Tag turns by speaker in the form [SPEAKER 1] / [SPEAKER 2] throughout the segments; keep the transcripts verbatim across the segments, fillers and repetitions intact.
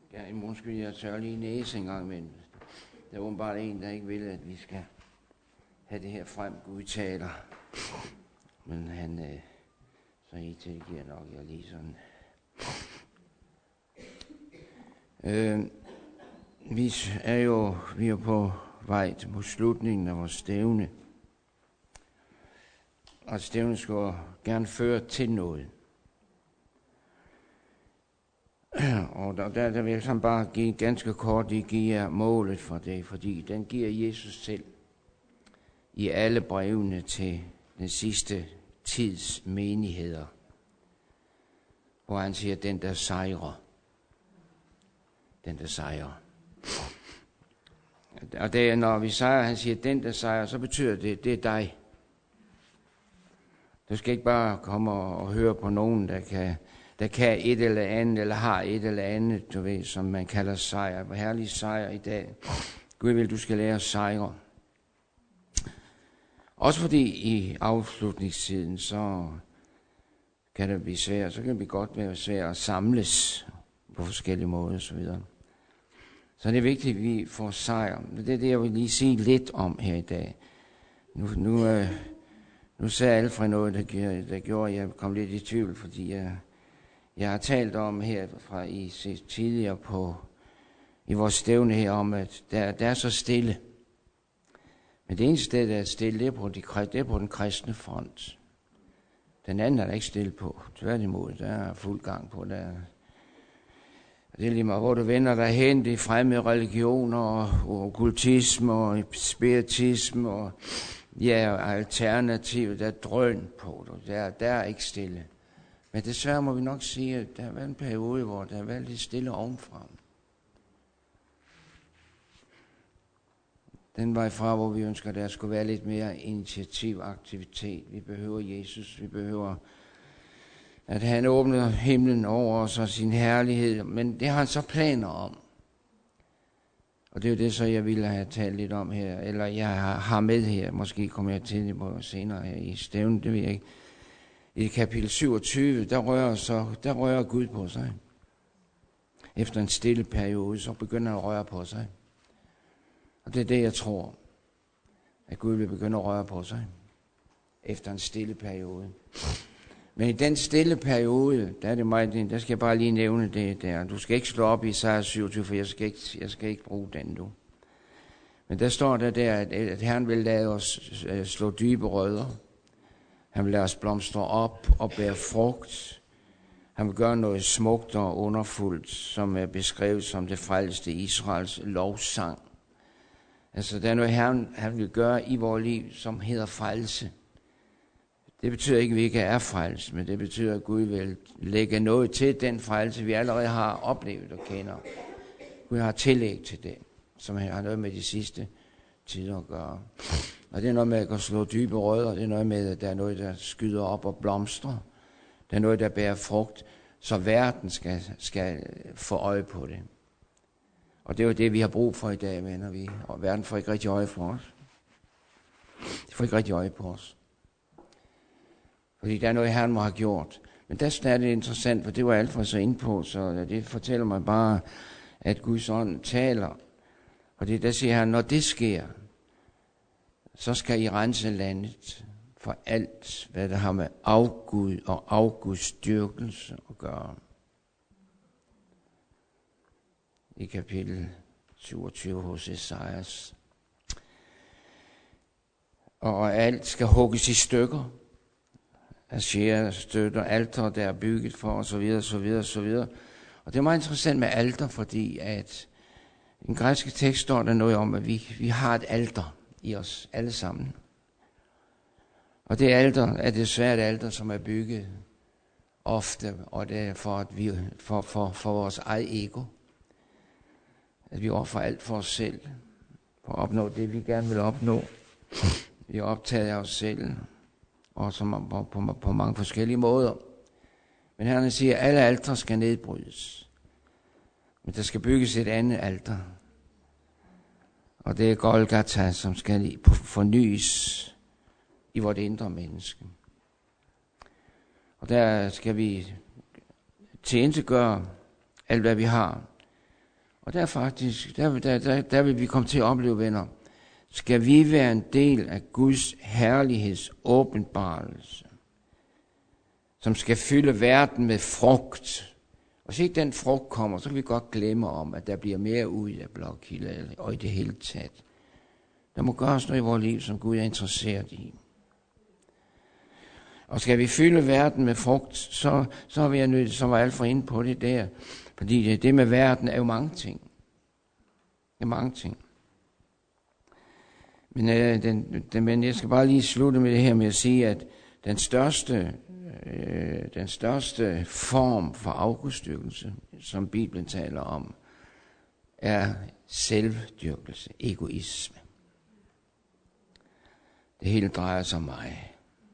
[SPEAKER 1] Ja, i morgen skal jeg tørre lige næse en gang, men der er åbenbart en, der ikke vil, at vi skal have det her frem, Gud taler. Men han, øh, så I tilgiver nok, jeg lige sådan. Øh, vi er jo vi er på vej mod slutningen af vores stævne. Og stævnet skal gerne føre til noget. Og der, der, der vil jeg sådan bare give ganske kort, det giver målet for det, fordi den giver Jesus selv i alle brevene til den sidste tids menigheder, hvor han siger, den der sejrer, den der sejrer. Og det er, når vi sejrer, han siger, den der sejrer, så betyder det, det er dig. Du skal ikke bare komme og, og høre på nogen, der kan, der kan et eller andet, eller har et eller andet, du ved, som man kalder sejr. Hvor herlig sejr i dag. Gud vil, du skal lære at sejre. Også fordi i afslutningstiden, så kan det blive svært, så kan det blive godt være svært at samles på forskellige måder og så videre. Så det er vigtigt, at vi får sejr. Det er det, jeg vil lige sige lidt om her i dag. Nu, nu, øh, nu sagde Alfred noget, der, der gjorde, at jeg kom lidt i tvivl, fordi jeg, jeg har talt om her fra I tidligere på i vores stævne her om, at der, der er så stille. Men det eneste sted, der er stille, det er på, de, det er på den kristne front. Den anden er der ikke stille på. Tværtimod, der er fuld gang på. Der det er lige meget, hvor du vender dig hen, det er fremme religioner og, og okkultisme og spiritisme og ja, alternativ, der er drøn på. Der, der er ikke stille. Men desværre må vi nok sige, at der har været en periode, hvor der har været lidt stille ovenfra. Den vej fra, hvor vi ønsker, at der skulle være lidt mere initiativ og aktivitet. Vi behøver Jesus, vi behøver, at han åbner himlen over os og sin herlighed. Men det har han så planer om. Og det er jo det, så jeg ville have talt lidt om her. Eller jeg har med her, måske kommer jeg til det på senere her i stævnen, det ved jeg ikke. I kapitel syvogtyve, der rører, så, der rører Gud på sig. Efter en stille periode, så begynder han at røre på sig. Og det er det, jeg tror, at Gud vil begynde at røre på sig. Efter en stille periode. Men i den stille periode, der er det meget, der skal jeg bare lige nævne det der. Du skal ikke slå op i Isaiah syvogtyve, for jeg skal ikke, jeg skal ikke bruge den du. Men der står der der, at, at Herren vil lade os slå dybe rødder. Han vil lade os blomstre op og bære frugt. Han vil gøre noget smukt og underfuldt, som er beskrevet som det frelste Israels lovsang. Altså, der er noget, Herren han vil gøre i vores liv, som hedder frelse. Det betyder ikke, at vi ikke er frelst, men det betyder, at Gud vil lægge noget til den frelse, vi allerede har oplevet og kender. Gud har tillæg til det, som har noget med de sidste tider at gøre. Og det er noget med at slå dybe rødder, det er noget med, at der er noget, der skyder op og blomstrer. Det er noget, der bærer frugt, så verden skal, skal få øje på det. Og det er jo det, vi har brug for i dag, venner vi. Og verden får ikke rigtig øje for os. De får ikke rigtig øje på os. Fordi der er noget, Herren må have gjort. Men der er det interessant, for det var Alfred så inde på, så det fortæller mig bare, at Guds ånd taler. Og det der siger han, når det sker, så skal I rense landet for alt, hvad der har med afgud og afguds styrkelse at gøre. I kapitel syvogtyve hos Esajas. Og alt skal hugges i stykker. Asher støtter alter, der er bygget for, og så videre, så videre, så videre. Og det er meget interessant med alter, fordi at i den græske tekst står der noget om, at vi, vi har et alter i os alle sammen. Og det alter er desværre et alter, som er bygget ofte, og det er for, at vi, for, for, for vores eget ego. At vi offer alt for os selv, for at opnå det, vi gerne vil opnå. Vi er optaget af os selv, og som på, på, på mange forskellige måder. Men Herren siger, at alle alter skal nedbrydes. Men der skal bygges et andet alter. Og det er Golgata, som skal fornyes i vort indre menneske. Og der skal vi tilintetgøre alt, hvad vi har. Og der faktisk, der, der, der, der vil vi komme til at opleve, venner, skal vi være en del af Guds herligheds åbenbarelse, som skal fylde verden med frugt. Og hvis ikke den frugt kommer, så kan vi godt glemme om, at der bliver mere ud af Blåkilde, og i det hele taget. Der må gøres noget i vores liv, som Gud er interesseret i. Og skal vi fylde verden med frugt, så, så er vi nødt, som var Alfred inde på det der. Fordi det, det med verden er jo mange ting. Det er mange ting. Men, øh, den, den, men jeg skal bare lige slutte med det her med at sige, at den største, øh, den største form for afgudstyrkelse, som Bibelen taler om, er selvdyrkelse, egoisme. Det hele drejer sig om mig.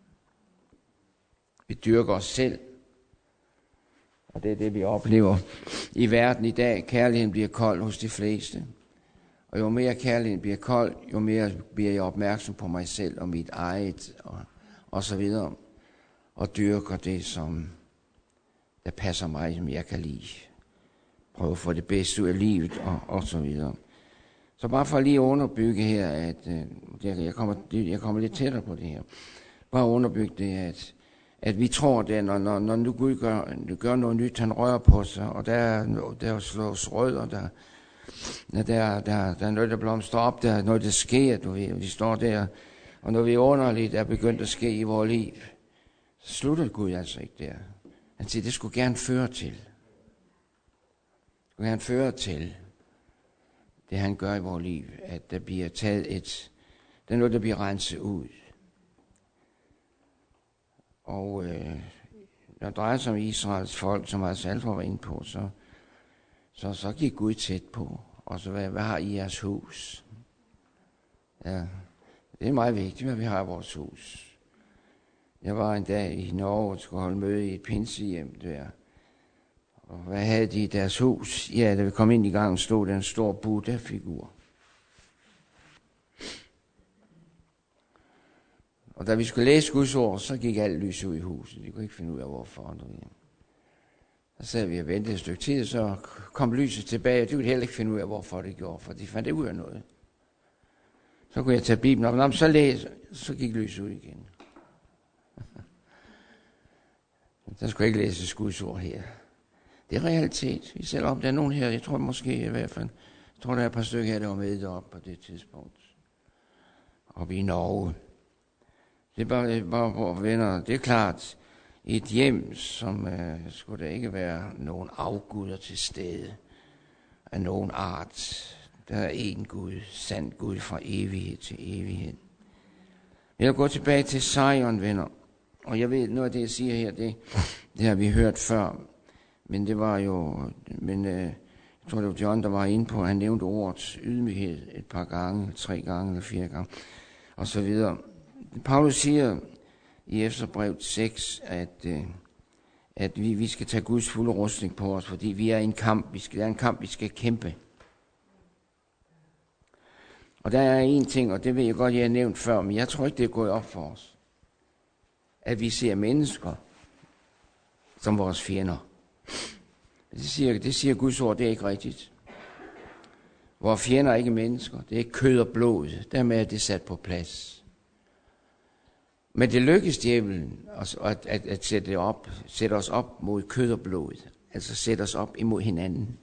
[SPEAKER 1] Vi dyrker os selv. Og det er det, vi oplever i verden i dag. Kærligheden bliver kold hos de fleste. Og jo mere kærligheden bliver kold, jo mere bliver jeg opmærksom på mig selv og mit eget og, og så videre. Og dyrker det, som der passer mig, som jeg kan lide. Prøve at få det bedste ud af livet og, og så videre. Så bare for lige at underbygge her, at øh, jeg, kommer, jeg kommer lidt tættere på det her. Bare underbygge det, at at vi tror det, når, når, når nu Gud gør, gør noget nyt, han rører på sig, og der, der slås rødder, der, der, der, der, der er noget, der blomstrer op, der er noget, der sker, du ved, vi står der, og når vi er underligt er begyndt at ske i vores liv, så slutter Gud altså ikke der. Han siger, det skulle gerne føre til. Det skulle gerne føre til det, han gør i vores liv, at der bliver taget et, det er noget, der bliver renset ud. Og øh, når det drejer sig om Israels folk, som altså Alfred var inde på, så, så, så gik Gud tæt på. Og så, hvad, hvad har I jeres hus? Ja, det er meget vigtigt, hvad vi har i vores hus. Jeg var en dag i Norge og skulle holde møde i et pinsehjem der. Og hvad havde de i deres hus? Ja, da vi kom ind i gangen, stod der en stor Buddha-figur. Og da vi skulle læse Guds ord, så gik alt lys ud i huset. De kunne ikke finde ud af, hvorfor. Så sad vi og ventede et stykke tid, så kom lyset tilbage, og de kunne heller ikke finde ud af, hvorfor det gjorde, for de fandt det ud af noget. Så kunne jeg tage Bibelen op, og så læse, så gik lyset ud igen. Der skulle ikke læses Guds ord her. Det er realitet. Selvom der er nogen her, jeg tror måske i hvert fald, jeg tror der er et par stykker her, der var med deroppe på det tidspunkt. Oppe i Norge. Det er bare, bare vores venner. Det er klart, i et hjem, som øh, skulle der ikke være nogen afguder til stede af nogen art. Der er én Gud, sand Gud fra evighed til evighed. Jeg vil gå tilbage til Sion, venner. Og jeg ved, noget af det, jeg siger her, det, det har vi hørt før. Men det var jo, men øh, jeg tror, det var John, der var inde på, han nævnte ordet ydmyghed et par gange, tre gange eller fire gange, og så videre. Paulus siger i Efeserbrevet seks, at, øh, at vi, vi skal tage Guds fulde rustning på os, fordi vi er i en kamp, vi skal, det er en kamp, vi skal kæmpe. Og der er en ting, og det ved jeg godt, jeg har nævnt før, men jeg tror ikke, det er gået op for os, at vi ser mennesker som vores fjender. Det siger, det siger Guds ord, det er ikke rigtigt. Vores fjender er ikke mennesker, det er ikke kød og blod, dermed er det sat på plads. Men det lykkes djævlen at, at, at, at sætte, det op, sætte os op mod kød og blod, altså sætte os op imod hinanden.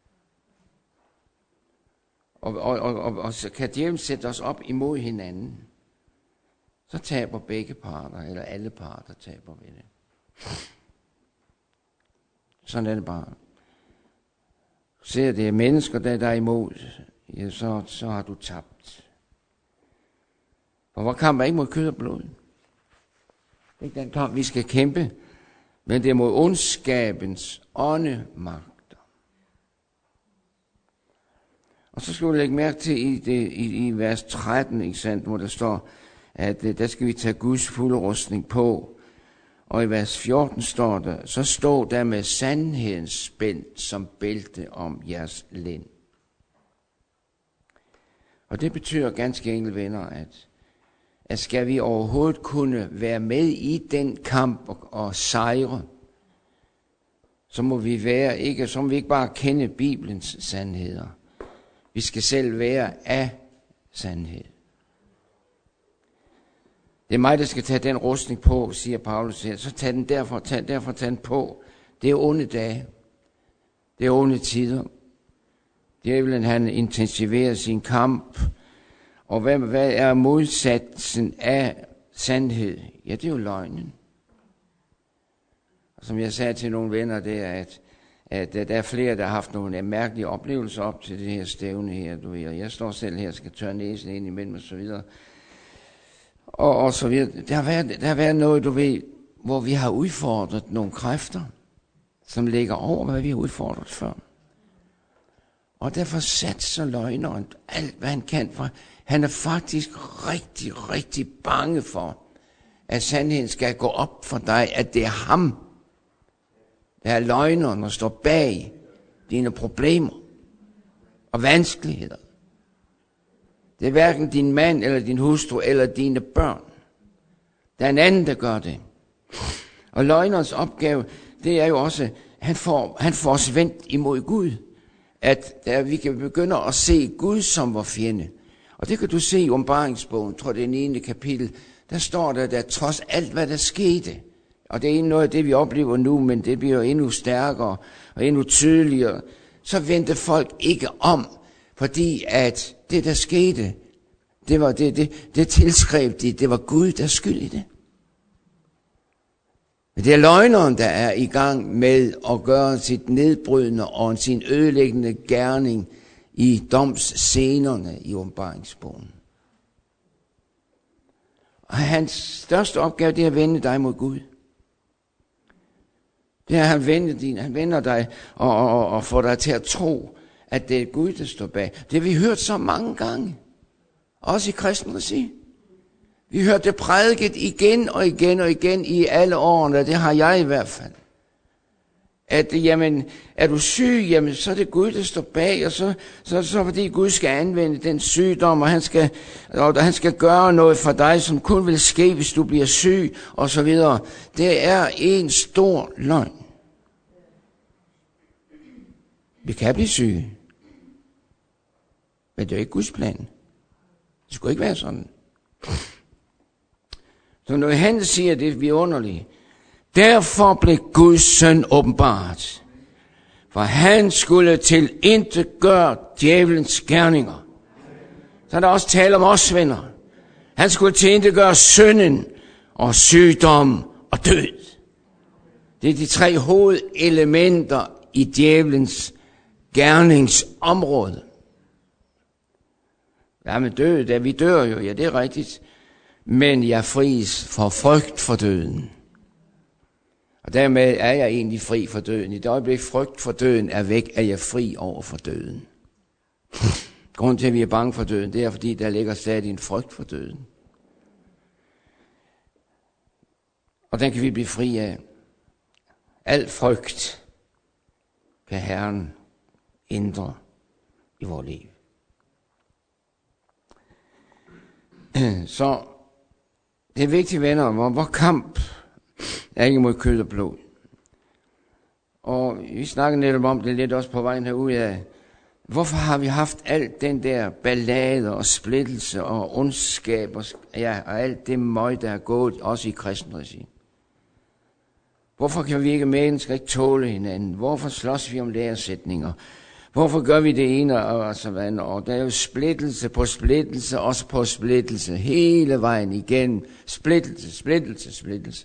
[SPEAKER 1] Og, og, og, og, og så kan djævlen sætte os op imod hinanden, så taber begge parter, eller alle parter taber ved det. Sådan er det bare. Ser det er mennesker, der, der er imod, ja, så, så har du tabt. For vores kamp er ikke mod kød og blod. Det er ikke den kamp, vi skal kæmpe, men det er mod ondskabens åndemagter. Og så skal du lægge mærke til i, det, i, i vers tretten, ikke sandt, hvor der står, at der skal vi tage Guds fulde rustning på. Og i vers fjorten står der, så stå der med sandhedens spænd som bælte om jeres lænd. Og det betyder ganske enkelt, venner, at, at skal vi overhovedet kunne være med i den kamp og, og sejre, så må vi være ikke, så må vi ikke bare kende Bibelens sandheder. Vi skal selv være af sandhed. Det er mig, der skal tage den rustning på, siger Paulus her. Så tag den derfor, tag, derfor tag den på. Det er onde dage. Det er onde tider. Djævlen, han intensiverer sin kamp. Og hvad, hvad er modsatsen af sandhed? Ja, det er jo løgnen. Og som jeg sagde til nogle venner, det er, at, at der er flere, der har haft nogle mærkelige oplevelser op til det her stævne her. Du ved, og jeg står selv her og skal tørre næsen ind imellem og så videre. Og, og så videre. Der har, været, der har været noget, du ved, hvor vi har udfordret nogle kræfter, som ligger over, hvad vi har udfordret før. Og derfor satser løgneren alt, hvad han kan for. Han er faktisk rigtig, rigtig bange for, at sandheden skal gå op for dig, at det er ham, der er løgneren, der står bag dine problemer og vanskeligheder. Det er hverken din mand, eller din hustru, eller dine børn. Der er en anden, der gør det. Og løgnerens opgave, det er jo også, han får, han får os vendt imod Gud. At der, vi kan begynde at se Gud som vor fjende. Og det kan du se i Åbenbaringsbogen, tror det er niende kapitel. Der står der, at trods alt, hvad der skete, og det er noget af det, vi oplever nu, men det bliver jo endnu stærkere og endnu tydeligere, så vendte folk ikke om, fordi at det, der skete, det var det, det, det tilskrev de, det var Gud, der skyld i det. Men det er løgneren, der er i gang med at gøre sit nedbrydende og sin ødelæggende gerning i domsscenerne i Åbenbaringsbogen. Og hans største opgave, det er at vende dig mod Gud. Det er, at han vender, din, han vender dig og, og, og får dig til at tro, at det er Gud, der står bag. Det har vi hørt så mange gange. Også i kristen regi. Vi hørte det prædiket igen og igen og igen i alle årene, det har jeg i hvert fald. At jamen, er du syg, jamen så er det Gud, der står bag, og så, så, så fordi Gud skal anvende den sygdom, og han skal, og han skal gøre noget for dig, som kun vil ske, hvis du bliver syg, og så videre. Det er en stor løgn. Vi kan blive syge, men det er jo ikke Guds plan. Det skulle ikke være sådan. Så når han siger det, vi er underlige. Derfor blev Guds søn åbenbart, for han skulle til intet gøre djævelens gerninger. Så er der også tale om os, venner. Han skulle til intet gøre synden og sygdom og død. Det er de tre hovedelementer i djævelens gerningsområde. Ja, men død, da vi dør jo, ja det er rigtigt. Men jeg fries for frygt for døden. Og dermed er jeg egentlig fri for døden. I det øjeblik frygt for døden er væk, er jeg fri over for døden. Grunden til, at vi er bange for døden, det er, fordi der ligger stadig en frygt for døden. Og den kan vi blive fri af. Al frygt kan Herren ændre i vores liv. Så det er vigtigt, venner, hvor, hvor kamp er ikke mod kød og blod. Og vi snakker netop om det lidt også på vejen herude af, hvorfor har vi haft alt den der ballade og splittelse og ondskab og, ja, og alt det møg, der er gået, også i kristen regi? Hvorfor kan vi ikke mennesker ikke tåle hinanden? Hvorfor slås vi om læresætninger? Hvorfor gør vi det ene og så videre? Og der er jo splittelse på splittelse, også på splittelse, hele vejen igen. Splittelse, splittelse, splittelse.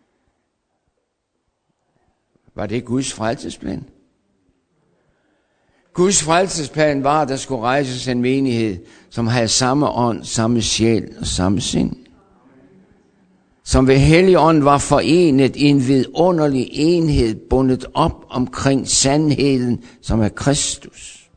[SPEAKER 1] Var det Guds frelsesplan? Guds frelsesplan var, at der skulle rejses en menighed, som havde samme ånd, samme sjæl og samme sind. Som ved Helligånden var forenet i en vidunderlig enhed, bundet op omkring sandheden, som er Kristus.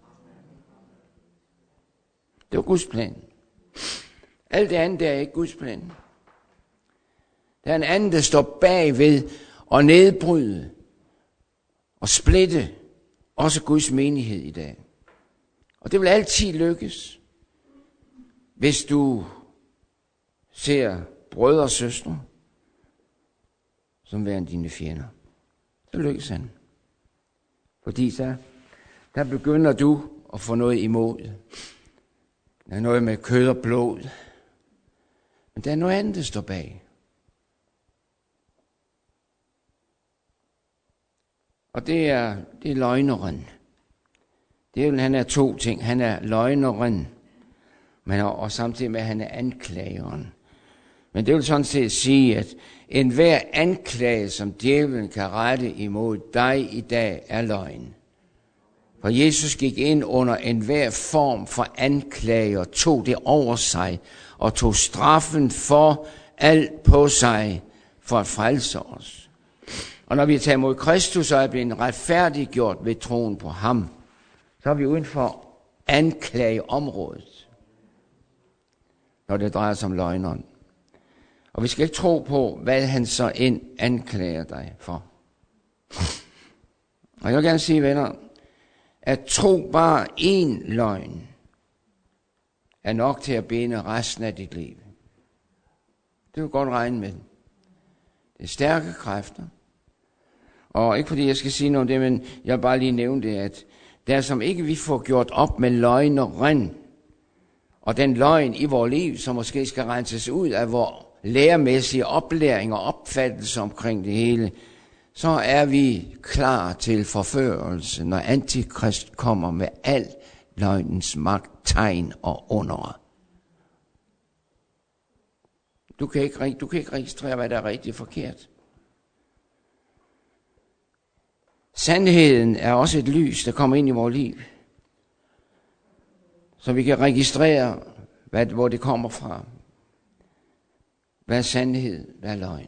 [SPEAKER 1] Det var Guds plan. Alt det andet, det er ikke Guds plan. Der er en anden, der står bagved og nedbryde og splitte også Guds menighed i dag. Og det vil altid lykkes, hvis du ser brødre og søstre som værende dine fjender. Så lykkes han. Fordi så, der begynder du at få noget imod. Der er noget med kød og blod. Men der er noget andet, der står bag. Og det er, det er løgneren. Det er, han er to ting. Han er løgneren, men og, og samtidig med, at han er anklageren. Men det vil sådan set sige, at enhver anklage, som djævlen kan rette imod dig i dag, er løgn. For Jesus gik ind under enhver form for anklage og tog det over sig, og tog straffen for alt på sig, for at frelse os. Og når vi tager imod Kristus, og er blevet retfærdiggjort ved troen på ham, så er vi uden for anklageområdet, når det drejer sig om løgneren. Og vi skal ikke tro på, hvad han så end anklager dig for. Og jeg vil gerne sige, venner, at tro bare én løgn er nok til at binde resten af dit liv. Det kan du godt regne med. Det er stærke kræfter. Og ikke fordi jeg skal sige noget om det, men jeg vil bare lige nævne det, at der som ikke vi får gjort op med løgneren, og den løgn i vores liv, som måske skal renses ud af vores læremæssige oplæring og opfattelse omkring det hele, så er vi klar til forførelse, når antikrist kommer med al løgnens magt, tegn og undere. Du kan ikke, du kan ikke registrere, hvad der er rigtigt og forkert. Sandheden er også et lys, der kommer ind i vores liv, så vi kan registrere, hvad, hvor det kommer fra. Hvad er sandhed, hvad er løgn?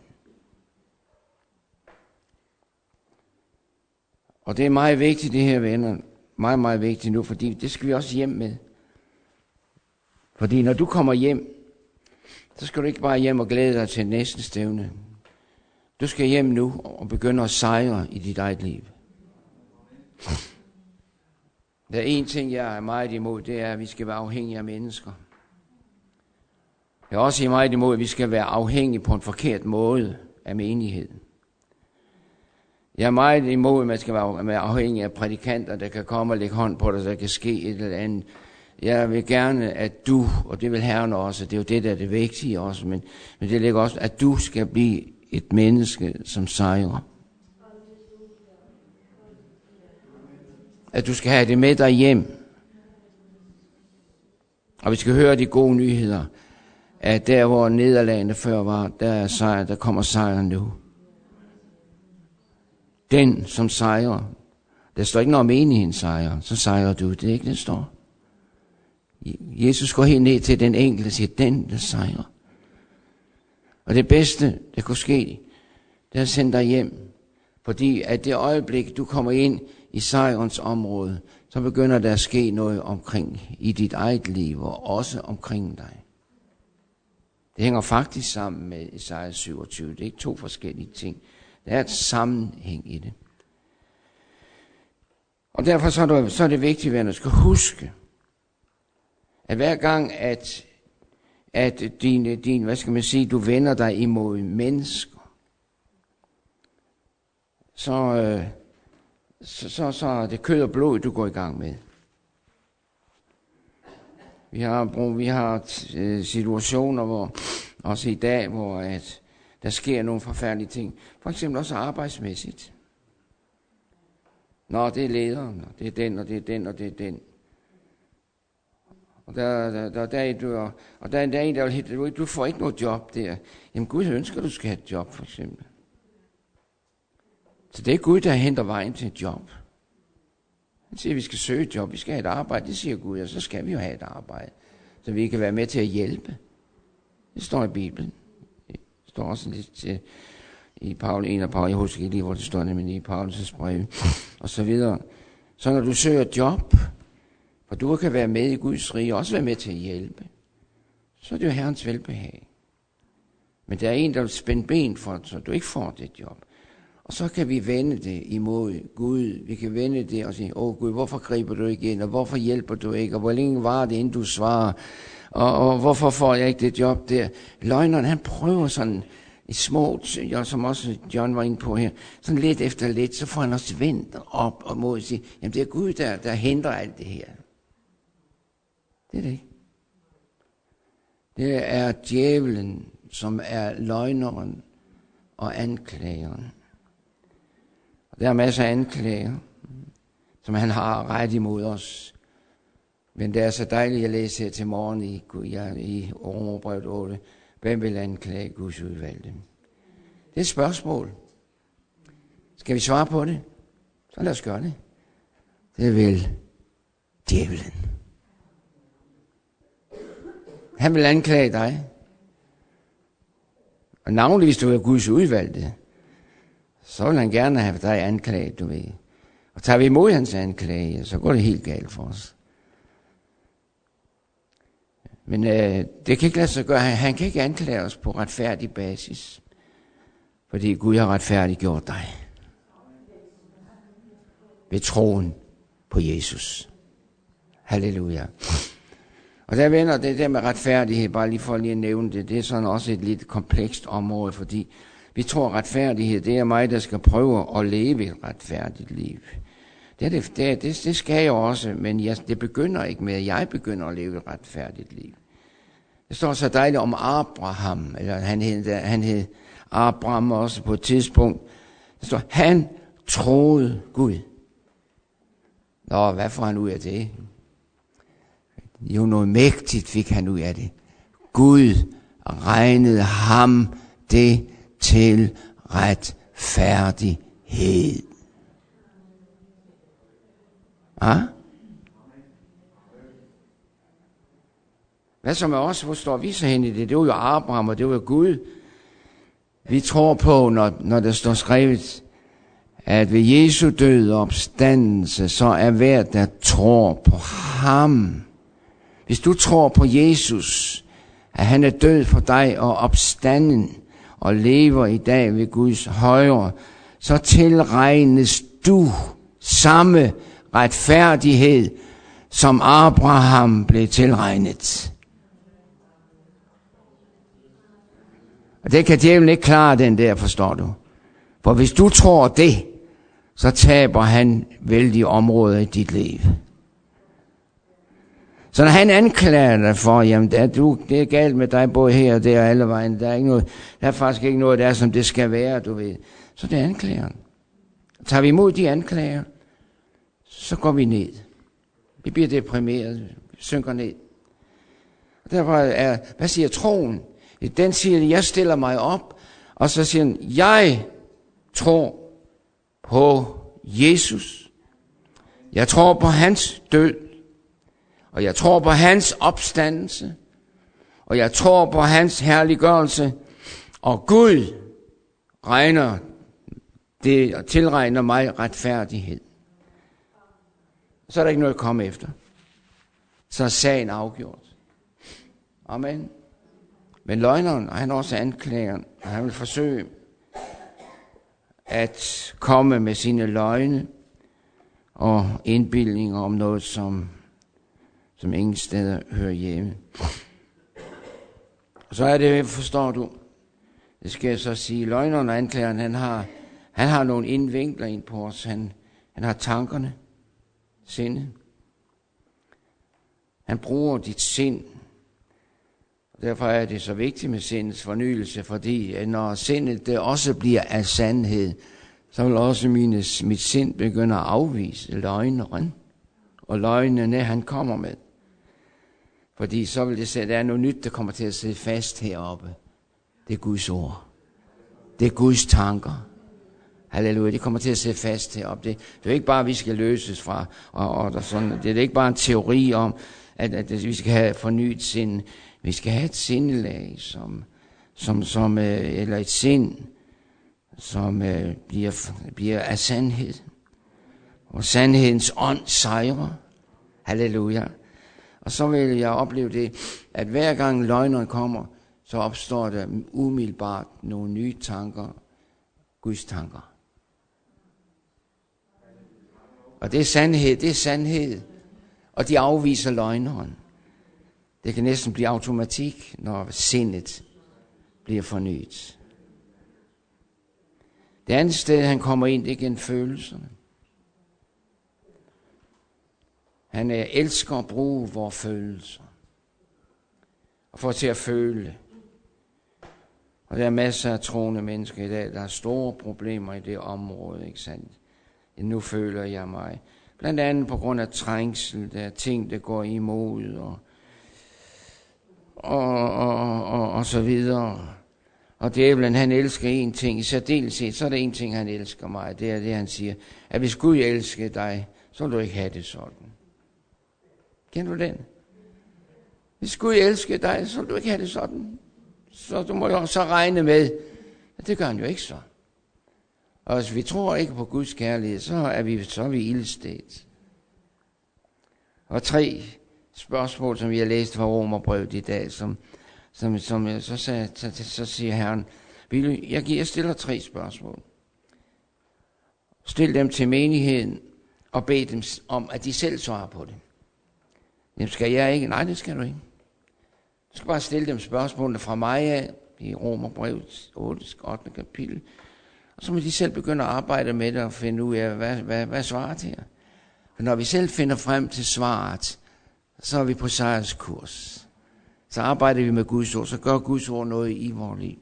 [SPEAKER 1] Og det er meget vigtigt, det her, venner. Meget, meget vigtigt nu, fordi det skal vi også hjem med. Fordi når du kommer hjem, så skal du ikke bare hjem og glæde dig til næste stævne. Du skal hjem nu og begynde at sejre i dit eget liv. Der er en ting, jeg er meget imod, det er, at vi skal være afhængige af mennesker. Jeg er også meget imod, at vi skal være afhængige på en forkert måde af menigheden. Jeg er meget imod, at man skal være afhængig af prædikanter, der kan komme og lægge hånd på dig, så der kan ske et eller andet. Jeg vil gerne, at du, og det vil Herren også, det er jo det, der er det vigtige også, men, men det ligger også, at du skal blive et menneske, som sejrer. At du skal have det med dig hjem. Og vi skal høre de gode nyheder, at der, hvor nederlagene før var, der er sejr, der kommer sejren nu. Den, som sejrer. Der står ikke noget om enigheden sejrer, så sejrer du. Det er ikke, det står. Jesus går helt ned til den enkelte og siger, den, der sejrer. Og det bedste, der kunne ske, det er at sende dig hjem. Fordi at det øjeblik, du kommer ind i sejrens område, så begynder der at ske noget omkring i dit eget liv, og også omkring dig. Det hænger faktisk sammen med Esajas syvogtyve. Det er ikke to forskellige ting. Der er et sammenhæng i det. Og derfor så er det, så er det vigtigt, at du skal huske, at hver gang, at, at din, din, hvad skal man sige, du vender dig imod mennesker, så, øh, så, så, så er det kød og blod, du går i gang med. Vi har, vi har situationer, hvor, også i dag, hvor at der sker nogle forfærdelige ting. For eksempel også arbejdsmæssigt. Nå, det er lederen, og det er den, og det er den, og det er den. Og der, der, der, der, er, du, og der, der er en, der vil hætte, du får ikke noget job der. Jamen Gud ønsker, at du skal have et job, for eksempel. Så det er Gud, der henter vejen til et job. Han siger, at vi skal søge et job, vi skal have et arbejde, det siger Gud, og så skal vi jo have et arbejde, så vi kan være med til at hjælpe. Det står i Bibelen. Det står også lidt uh, i Paul, en af Paul, jeg husker ikke lige, hvor det står, men i Paulus' brev, og så videre. Så når du søger et job, for du kan være med i Guds rige, og også være med til at hjælpe, så er det jo Herrens velbehag. Men der er en, der vil spænde ben for, så du ikke får det job. Og så kan vi vende det imod Gud. Vi kan vende det og sige, åh Gud, hvorfor griber du ikke ind, og hvorfor hjælper du ikke, og hvor længe var det, inden du svarer, og, og hvorfor får jeg ikke det job der? Løgneren, han prøver sådan i små, som også John var inde på her, sådan lidt efter lidt, så får han os vendt op og mod sig, jamen det er Gud, der, der hindrer alt det her. Det er det ikke. Det er djævelen, som er løgneren og anklageren. Og der er masser af anklager, som han har ret imod os. Men det er så dejligt at læse her til morgen i, i Romerbrevet otte. Hvem vil anklage Guds udvalgte? Det er et spørgsmål. Skal vi svare på det? Så lad os gøre det. Det vil djævelen. Han vil anklage dig. Og navnlig hvis du er Guds udvalgte, så vil han gerne have dig anklaget, du ved. Og tager vi imod hans anklage, så går det helt galt for os. Men øh, det kan ikke lade sig gøre. Han, han kan ikke anklage os på retfærdig basis. Fordi Gud har retfærdiggjort dig. Ved troen på Jesus. Halleluja. Og der vender det der med retfærdighed, bare lige for lige at nævne det, det er sådan også et lidt komplekst område, fordi vi tror retfærdighed, det er mig, der skal prøve at leve et retfærdigt liv. Det, det, det, det, det skal jeg også, men jeg, det begynder ikke med, at jeg begynder at leve et retfærdigt liv. Det står så dejligt om Abraham, eller han hed, han hed Abraham også på et tidspunkt. Det står, han troede Gud. Nå, hvad får han ud af det? Jo, noget mægtigt fik han ud af det. Gud regnede ham det til retfærdighed. Ah? Hvad som er også, hvor står vi så hen i det? Det var jo Abraham, og det var Gud. Vi tror på, når, når der står skrevet, at ved Jesu død og opstandelse, så er hver, der tror på ham. Hvis du tror på Jesus, at han er død for dig og opstanden, og lever i dag ved Guds højre, så tilregnes du samme retfærdighed, som Abraham blev tilregnet. Og det kan djævlen ikke klare, den der, forstår du. For hvis du tror det, så taber han vældige områder i dit liv. Så når han anklager dig for, jamen det er, du, det er galt med dig både her og der og alle vejen, der er, ikke noget, der er faktisk ikke noget, der er som det skal være, du ved. Så det er anklageren. Tager vi imod de anklager, så går vi ned. Vi bliver deprimeret, synker ned. Og derfor er, hvad siger troen? Den siger, at jeg stiller mig op, og så siger han, jeg tror på Jesus. Jeg tror på hans død. Og jeg tror på hans opstandelse. Og jeg tror på hans herliggørelse. Og Gud regner det og tilregner mig retfærdighed. Så er der ikke noget at komme efter. Så er sagen afgjort. Amen. Men løgneren, og han er også anklageren, og han vil forsøge at komme med sine løgne og indbildninger om noget, som, som ingen steder hører hjemme. Og så er det, forstår du, det skal jeg så sige, løgneren og anklageren, han har, han har nogle indvinkler ind på os. Han, han har tankerne, sindet. Han bruger dit sind. Derfor er det så vigtigt med sindets fornyelse, fordi når sindet det også bliver af sandhed, så vil også mine, mit sind begynde at afvise løgneren og løgnene, han kommer med. Fordi så vil det sige, at der er noget nyt, der kommer til at sidde fast heroppe. Det er Guds ord. Det er Guds tanker. Halleluja, det kommer til at sidde fast heroppe. Det, det er ikke bare, at vi skal løses fra, og, og der sådan, det er ikke bare en teori om, at, at vi skal have fornyet sind. Vi skal have et sindelag, som, som, som, eller et sind, som øh, bliver, bliver af sandhed. Og sandhedens ånd sejrer. Halleluja. Og så vil jeg opleve det, at hver gang løgneren kommer, så opstår der umiddelbart nogle nye tanker, Guds tanker. Og det er sandhed, det er sandhed. Og de afviser løgneren. Det kan næsten blive automatik, når sindet bliver fornyet. Det andet sted, han kommer ind, det er gennem følelserne. Han elsker at bruge vores følelser. Og få til at føle. Og der er masser af troende mennesker i dag, der har store problemer i det område, ikke sandt? Nu føler jeg mig. Blandt andet på grund af trængsel, der er ting, der går imod, og, og, og, og, og så videre. Og djævlen, han elsker en ting, i særdeleshed, så er der en ting, han elsker mig, det er det, han siger, at hvis Gud elsker dig, så vil du ikke have det sådan. Kender du den? Hvis Gud elsker dig, så vil du ikke have det sådan. Så du må jo så regne med, at det gør han jo ikke så. Og hvis vi tror ikke på Guds kærlighed, så er vi, så er vi ildstedt. Og tre spørgsmål, som vi har læst fra Romerbrevet i dag, som, som, som så, sagde, så, så siger Herren, jeg, giver, jeg stiller tre spørgsmål. Stil dem til menigheden, og bed dem om, at de selv svarer på det. Jamen skal jeg ikke? Nej, det skal du ikke. Du skal bare stille dem spørgsmålene fra mig af, i Romerbrevet ottende kapitel. Og så må de selv begynde at arbejde med det og finde ud af, hvad, hvad, hvad svaret her. For når vi selv finder frem til svaret, så er vi på sejrskurs. Så arbejder vi med Guds ord, så gør Guds ord noget i vores liv.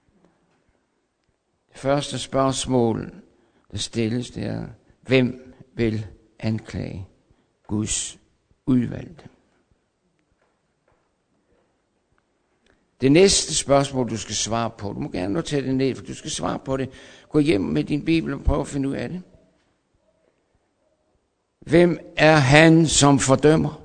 [SPEAKER 1] Det første spørgsmål, der stilles, det er, hvem vil anklage Guds udvalgte? Det næste spørgsmål, du skal svare på, du må gerne notere det ned, for du skal svare på det. Gå hjem med din bibel og prøv at finde ud af det. Hvem er han, som fordømmer?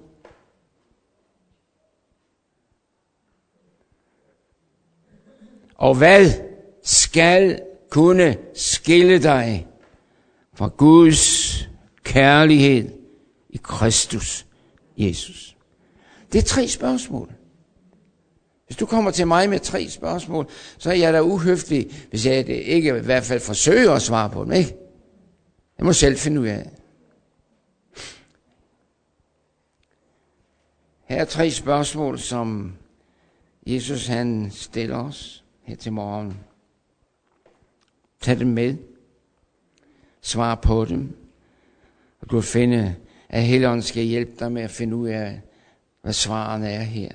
[SPEAKER 1] Og hvad skal kunne skille dig fra Guds kærlighed i Kristus Jesus? Det er tre spørgsmål. Hvis du kommer til mig med tre spørgsmål, så er jeg da uhøflig, hvis jeg ikke i hvert fald forsøger at svare på dem, ikke? Jeg må selv finde ud af. Her er tre spørgsmål, som Jesus han stiller os her til morgen. Tag dem med. Svar på dem. Og du vil finde, at Helligånden skal hjælpe dig med at finde ud af, hvad svarene er her.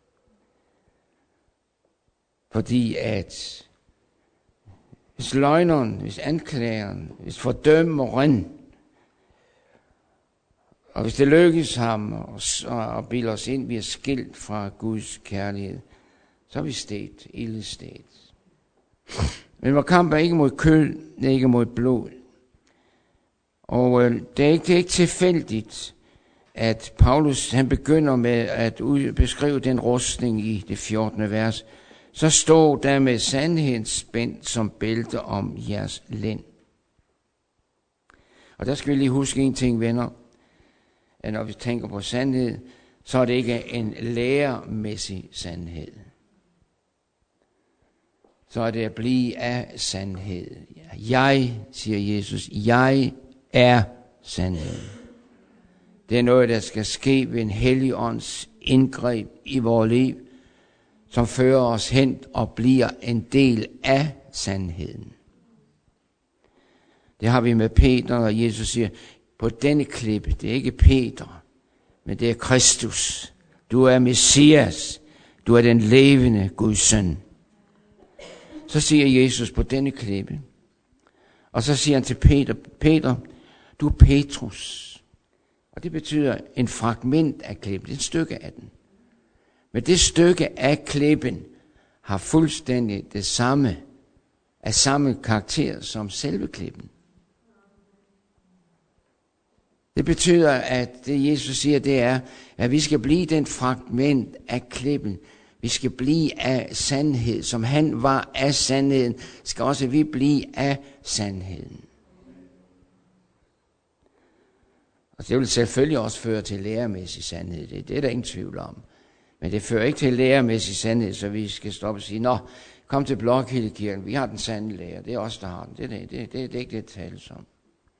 [SPEAKER 1] Fordi at hvis løgneren, hvis anklageren, hvis fordømmeren, og hvis det lykkes ham at bilde os ind, vi er skilt fra Guds kærlighed, så er vi stedt, ildestedt. Men vores kamp er ikke mod kød, det er ikke mod blod. Og øh, det, er ikke, det er ikke tilfældigt, at Paulus han begynder med at ud, beskrive den rustning i det fjortende vers. Så står der med sandheden spændt som bælte om jeres lænd. Og der skal vi lige huske en ting, venner. At når vi tænker på sandhed, så er det ikke en læremæssig sandhed. Så er det at blive af sandhed. Jeg, siger Jesus, jeg er sandhed. Det er noget, der skal ske ved en hellig ånds indgreb i vores liv, som fører os hen og bliver en del af sandheden. Det har vi med Peter, og Jesus siger, på denne klippe, det er ikke Peter, men det er Kristus. Du er Messias. Du er den levende Guds søn. Så siger Jesus på denne klippe. Og så siger han til Peter, Peter, du er Petrus. Og det betyder en fragment af klippen, et stykke af den. Men det stykke af klippen har fuldstændig det samme, af samme karakter som selve klippen. Det betyder, at det Jesus siger, det er, at vi skal blive den fragment af klippen. Vi skal blive af sandhed. Som han var af sandheden, skal også vi blive af sandheden. Og det vil selvfølgelig også føre til læremæssig sandhed. Det, det er der ingen tvivl om. Men det fører ikke til læremæssig sandhed, så vi skal stoppe og sige, nå, kom til Blokhildekirken, vi har den sande lære. Det er os, der har den. Det er, det, det, det, det er ikke det, det tales om.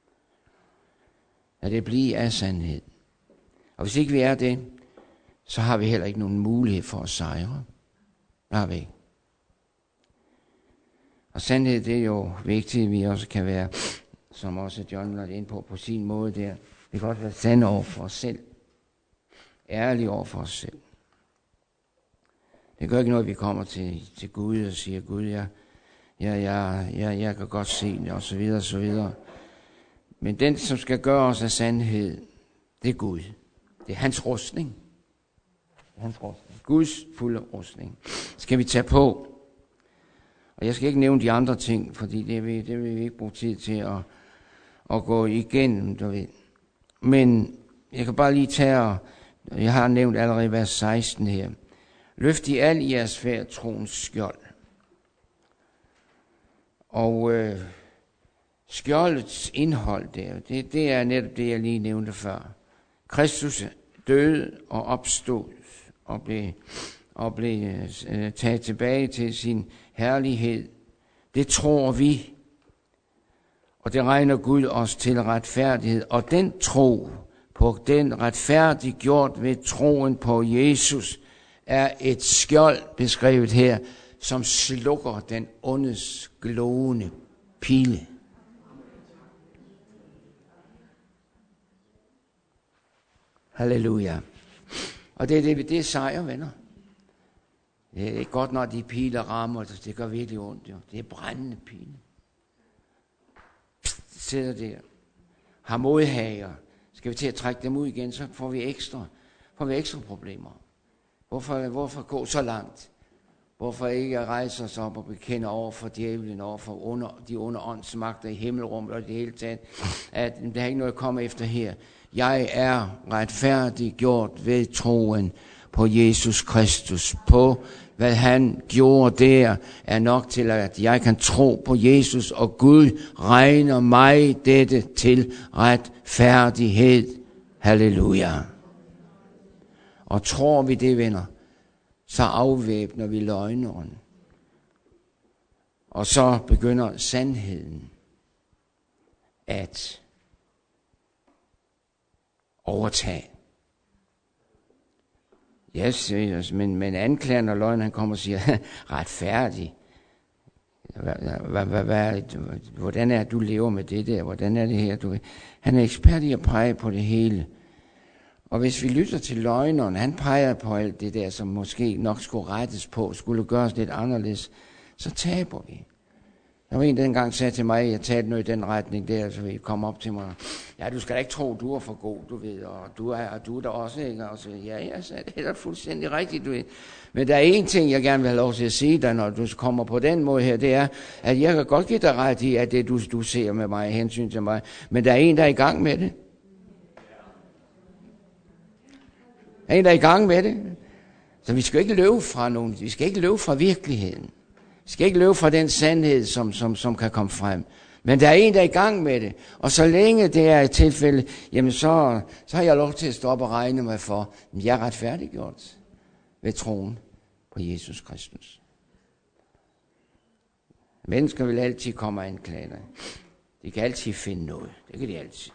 [SPEAKER 1] At det bliver af sandhed. Og hvis ikke vi er det, så har vi heller ikke nogen mulighed for at sejre. Det har vi ikke. Og sandhed, det er jo vigtigt, at vi også kan være, som også John var inde på, på sin måde der. Vi kan også være sande over for os selv. Ærlige over for os selv. Det gør ikke noget, at vi kommer til, til Gud og siger, Gud, jeg, jeg, jeg, jeg, jeg kan godt se det, og så videre, og så videre. Men den, som skal gøre os af sandhed, det er Gud. Det er hans rustning. Det er hans rustning. Guds fulde rustning. Skal vi tage på. Og jeg skal ikke nævne de andre ting, fordi det vil, det vil vi ikke bruge tid til at, at gå igennem, du ved. Men jeg kan bare lige tage, og jeg har nævnt allerede vers seksten her. Løft i al jeres færd troens skjold. Og øh, skjoldets indhold der, det, det er netop det, jeg lige nævnte før. Kristus døde og opstod og blev, og blev øh, taget tilbage til sin herlighed. Det tror vi. Og det regner Gud os til retfærdighed. Og den tro på den retfærdiggjort ved troen på Jesus er et skjold beskrevet her, som slukker den ondes glående pile. Halleluja. Og det er det, det er sejr, venner. Det er ikke godt, når de piler rammer, det gør virkelig ondt. Jo. Det er brændende pile. Pst, sidder der. Har modhager. Skal vi til at trække dem ud igen, så får vi ekstra, får vi ekstra problemer. Hvorfor, hvorfor gå så langt? Hvorfor ikke rejse os op og bekende over for djævlen, over for under, de under åndsmagter i himmelrummet og det hele taget, at der er ikke noget at komme efter her. Jeg er retfærdiggjort ved troen på Jesus Kristus. På hvad han gjorde der, er nok til, at jeg kan tro på Jesus, og Gud regner mig dette til retfærdighed. Halleluja. Og tror vi det, venner, så afvæbner vi løgneren. Og så begynder sandheden at overtage. Ja, yes, men, men anklageren og løgnen, han kommer og siger, retfærdig. Hva, hva, hva, hvordan er det, du lever med det der? Hvordan er det her? Du, han er ekspert i at pege på det hele. Og hvis vi lytter til løgneren, han peger på alt det der, som måske nok skulle rettes på, skulle gøres lidt anderledes, så taber vi. Der var en, der engang sagde til mig, jeg talte noget i den retning der, så vi kom op til mig. Ja, du skal da ikke tro, du er for god, du ved, og du er, og du er der også, ikke? Og så, ja, jeg sagde, det er da fuldstændig rigtigt, du ved. Men der er en ting, jeg gerne vil have lov til at sige dig, når du kommer på den måde her, det er, at jeg kan godt give dig ret i, at det du, du ser med mig, hensyn til mig, men der er en, der er i gang med det. Der er en, der er i gang med det. Så vi skal ikke løbe fra nogen, vi skal ikke løbe fra virkeligheden. Vi skal ikke løbe fra den sandhed, som, som, som kan komme frem. Men der er en, der er i gang med det. Og så længe det er et tilfælde, jamen så, så har jeg lov til at stoppe og regne mig for, at jeg er retfærdiggjort ved troen på Jesus Kristus. Mennesker vil altid komme og anklage dig. De kan altid finde noget. Det kan de altid.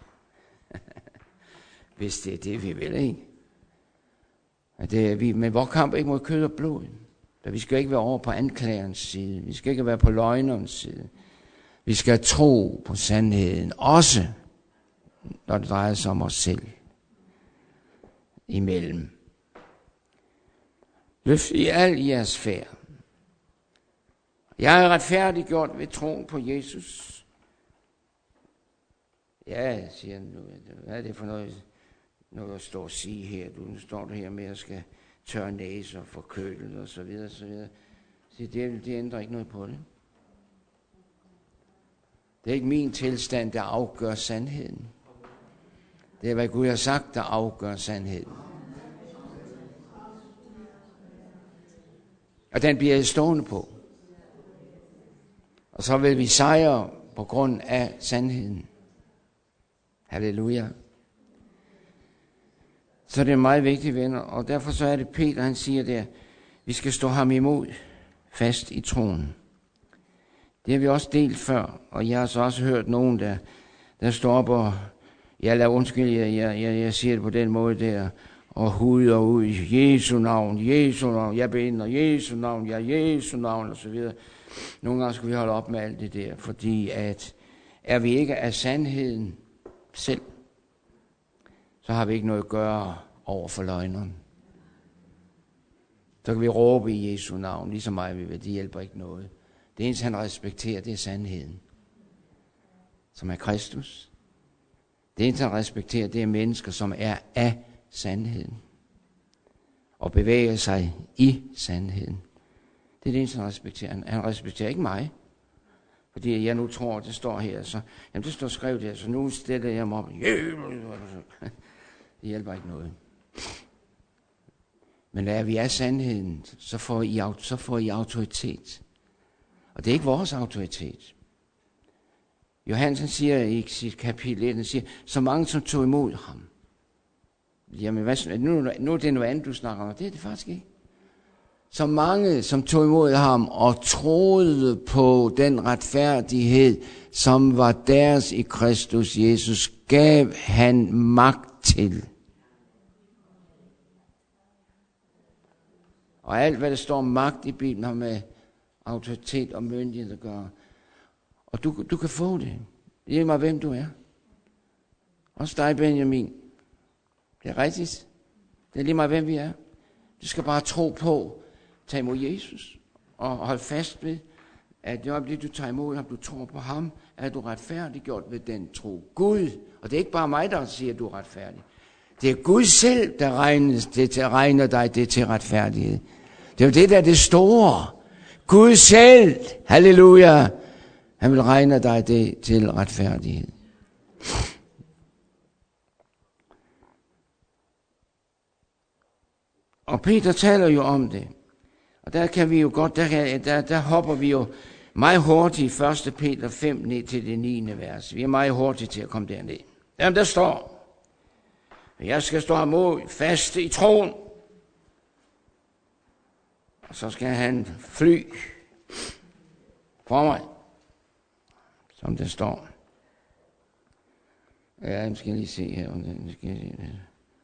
[SPEAKER 1] Hvis det er det, vi vil, ikke? Det er vi, men vores kamp er ikke mod kød og blod. Vi skal ikke være over på anklagerens side. Vi skal ikke være på løgnerens side. Vi skal tro på sandheden, også når det drejer sig om os selv. Imellem. Løft i al jeres færd. Jeg er retfærdiggjort ved troen på Jesus. Ja, siger han nu. Hvad er det for noget, noget at stå og sige her? Nu står du her med at skal tørre næse og forkølet og så videre, så videre. Så det, det ændrer ikke noget på det. Det er ikke min tilstand, der afgør sandheden. Det er, hvad Gud har sagt, der afgør sandheden. Og den bliver jeg stående på. Og så vil vi sejre på grund af sandheden. Halleluja. Så det er meget vigtigt, venner, og derfor så er det Peter, han siger der, vi skal stå ham imod fast i troen. Det har vi også delt før, og jeg har så også hørt nogen, der, der står op og, jeg lader undskyld, jeg, jeg, jeg, jeg siger det på den måde der, og huder ud, Jesu navn, Jesu navn, jeg beder, Jesu navn, ja, Jesu navn, og så videre. Nogle gange skulle vi holde op med alt det der, fordi at er vi ikke af sandheden selv, så har vi ikke noget at gøre over for løgneren. Så kan vi råbe i Jesu navn, lige så meget vi vil, det hjælper ikke noget. Det eneste, han respekterer, det er sandheden, som er Kristus. Det eneste, han respekterer, det er mennesker, som er af sandheden og bevæger sig i sandheden. Det er det eneste, han respekterer. Han, han respekterer ikke mig, fordi jeg nu tror, det står her, så jamen, det står skrevet her, så nu stiller jeg mig op. Det hjælper ikke noget. Men hvad er vi af sandheden, så får I, så får I autoritet. Og det er ikke vores autoritet. Johansen siger i sit kapitel et, han siger, så mange som tog imod ham. Jamen, hvad, nu, nu er det noget andet, du snakker om, det er det faktisk ikke. Så mange som tog imod ham og troede på den retfærdighed, som var deres i Kristus Jesus, gav han magt til. Og alt, hvad der står om magt i Bibelen, har med autoritet og myndighed at gøre. Og du, du kan få det. Det er mig, hvem du er. Også dig, Benjamin. Det er rigtigt. Det er lige meget, hvem vi er. Du skal bare tro på, tage imod Jesus, og holde fast ved, at det øjeblik, du tager imod ham, du tror på ham, er du retfærdiggjort ved den tro. Gud, og det er ikke bare mig, der siger, at du er retfærdig. Det er Gud selv, der regner, det til, regner dig det til retfærdighed. Det er jo det, der er det store. Gud selv, halleluja, han vil regne dig det til retfærdighed. Og Peter taler jo om det. Og der kan vi jo godt, der, kan, der, der hopper vi jo meget hurtigt i første Peter fem ned til det niende vers. Vi er meget hurtige til at komme derned. Jamen der står, jeg skal stå imod faste i troen. Og så skal han fly for mig, som det står. Ja, jeg skal lige se her. Jeg skal se det.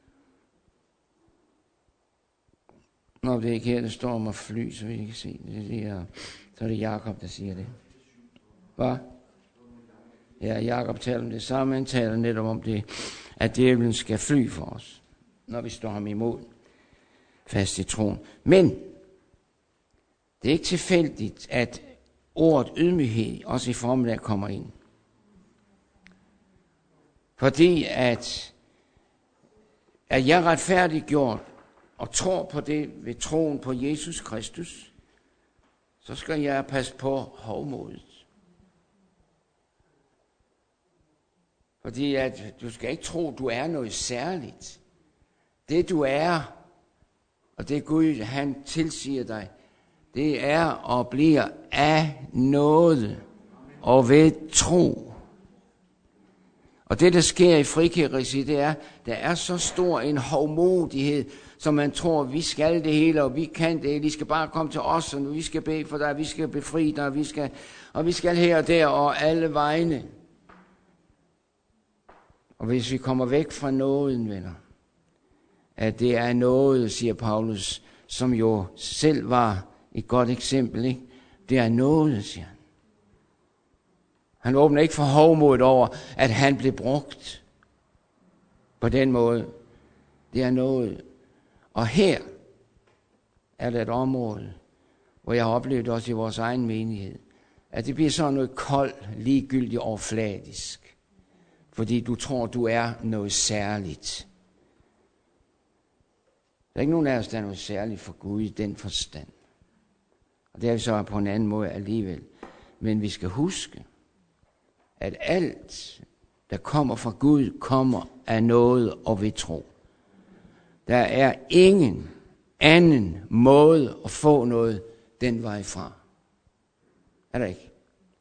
[SPEAKER 1] Nå, det er ikke her, det står om at fly, så vi kan se det. det er, så er det Jakob, der siger det. Hvad? Ja, Jakob taler om det samme. Han taler netop om det, at djævlen skal fly for os, når vi står ham imod fast i troen. Men det er ikke tilfældigt, at ordet ydmyghed også i formiddag kommer ind. Fordi at, at jeg er retfærdiggjort og tror på det ved troen på Jesus Kristus, så skal jeg passe på hovmodet. Fordi at du skal ikke tro, du er noget særligt. Det du er, og det Gud han tilsiger dig, det er og bliver af nåde og ved tro. Og det, der sker i frikirkerregi, det er, der er så stor en hovmodighed, som man tror, vi skal det hele, og vi kan det. De skal bare komme til os, og vi skal bede for dig, vi skal befri dig, og vi skal, og vi skal her og der, og alle vegne. Og hvis vi kommer væk fra nåden, venner, at det er noget, siger Paulus, som jo selv var et godt eksempel, ikke? Det er noget, siger han. Han åbner ikke for hovmodet over, at han blev brugt på den måde. Det er noget. Og her er der et område, hvor jeg har oplevet også i vores egen menighed, at det bliver sådan noget koldt, ligegyldigt overfladisk. Fordi du tror, du er noget særligt. Der er ikke nogen af os, der er noget særligt for Gud i den forstand. Og det er vi så på en anden måde alligevel. Men vi skal huske, at alt, der kommer fra Gud, kommer af noget og ved tro. Der er ingen anden måde at få noget den vej fra. Er der ikke?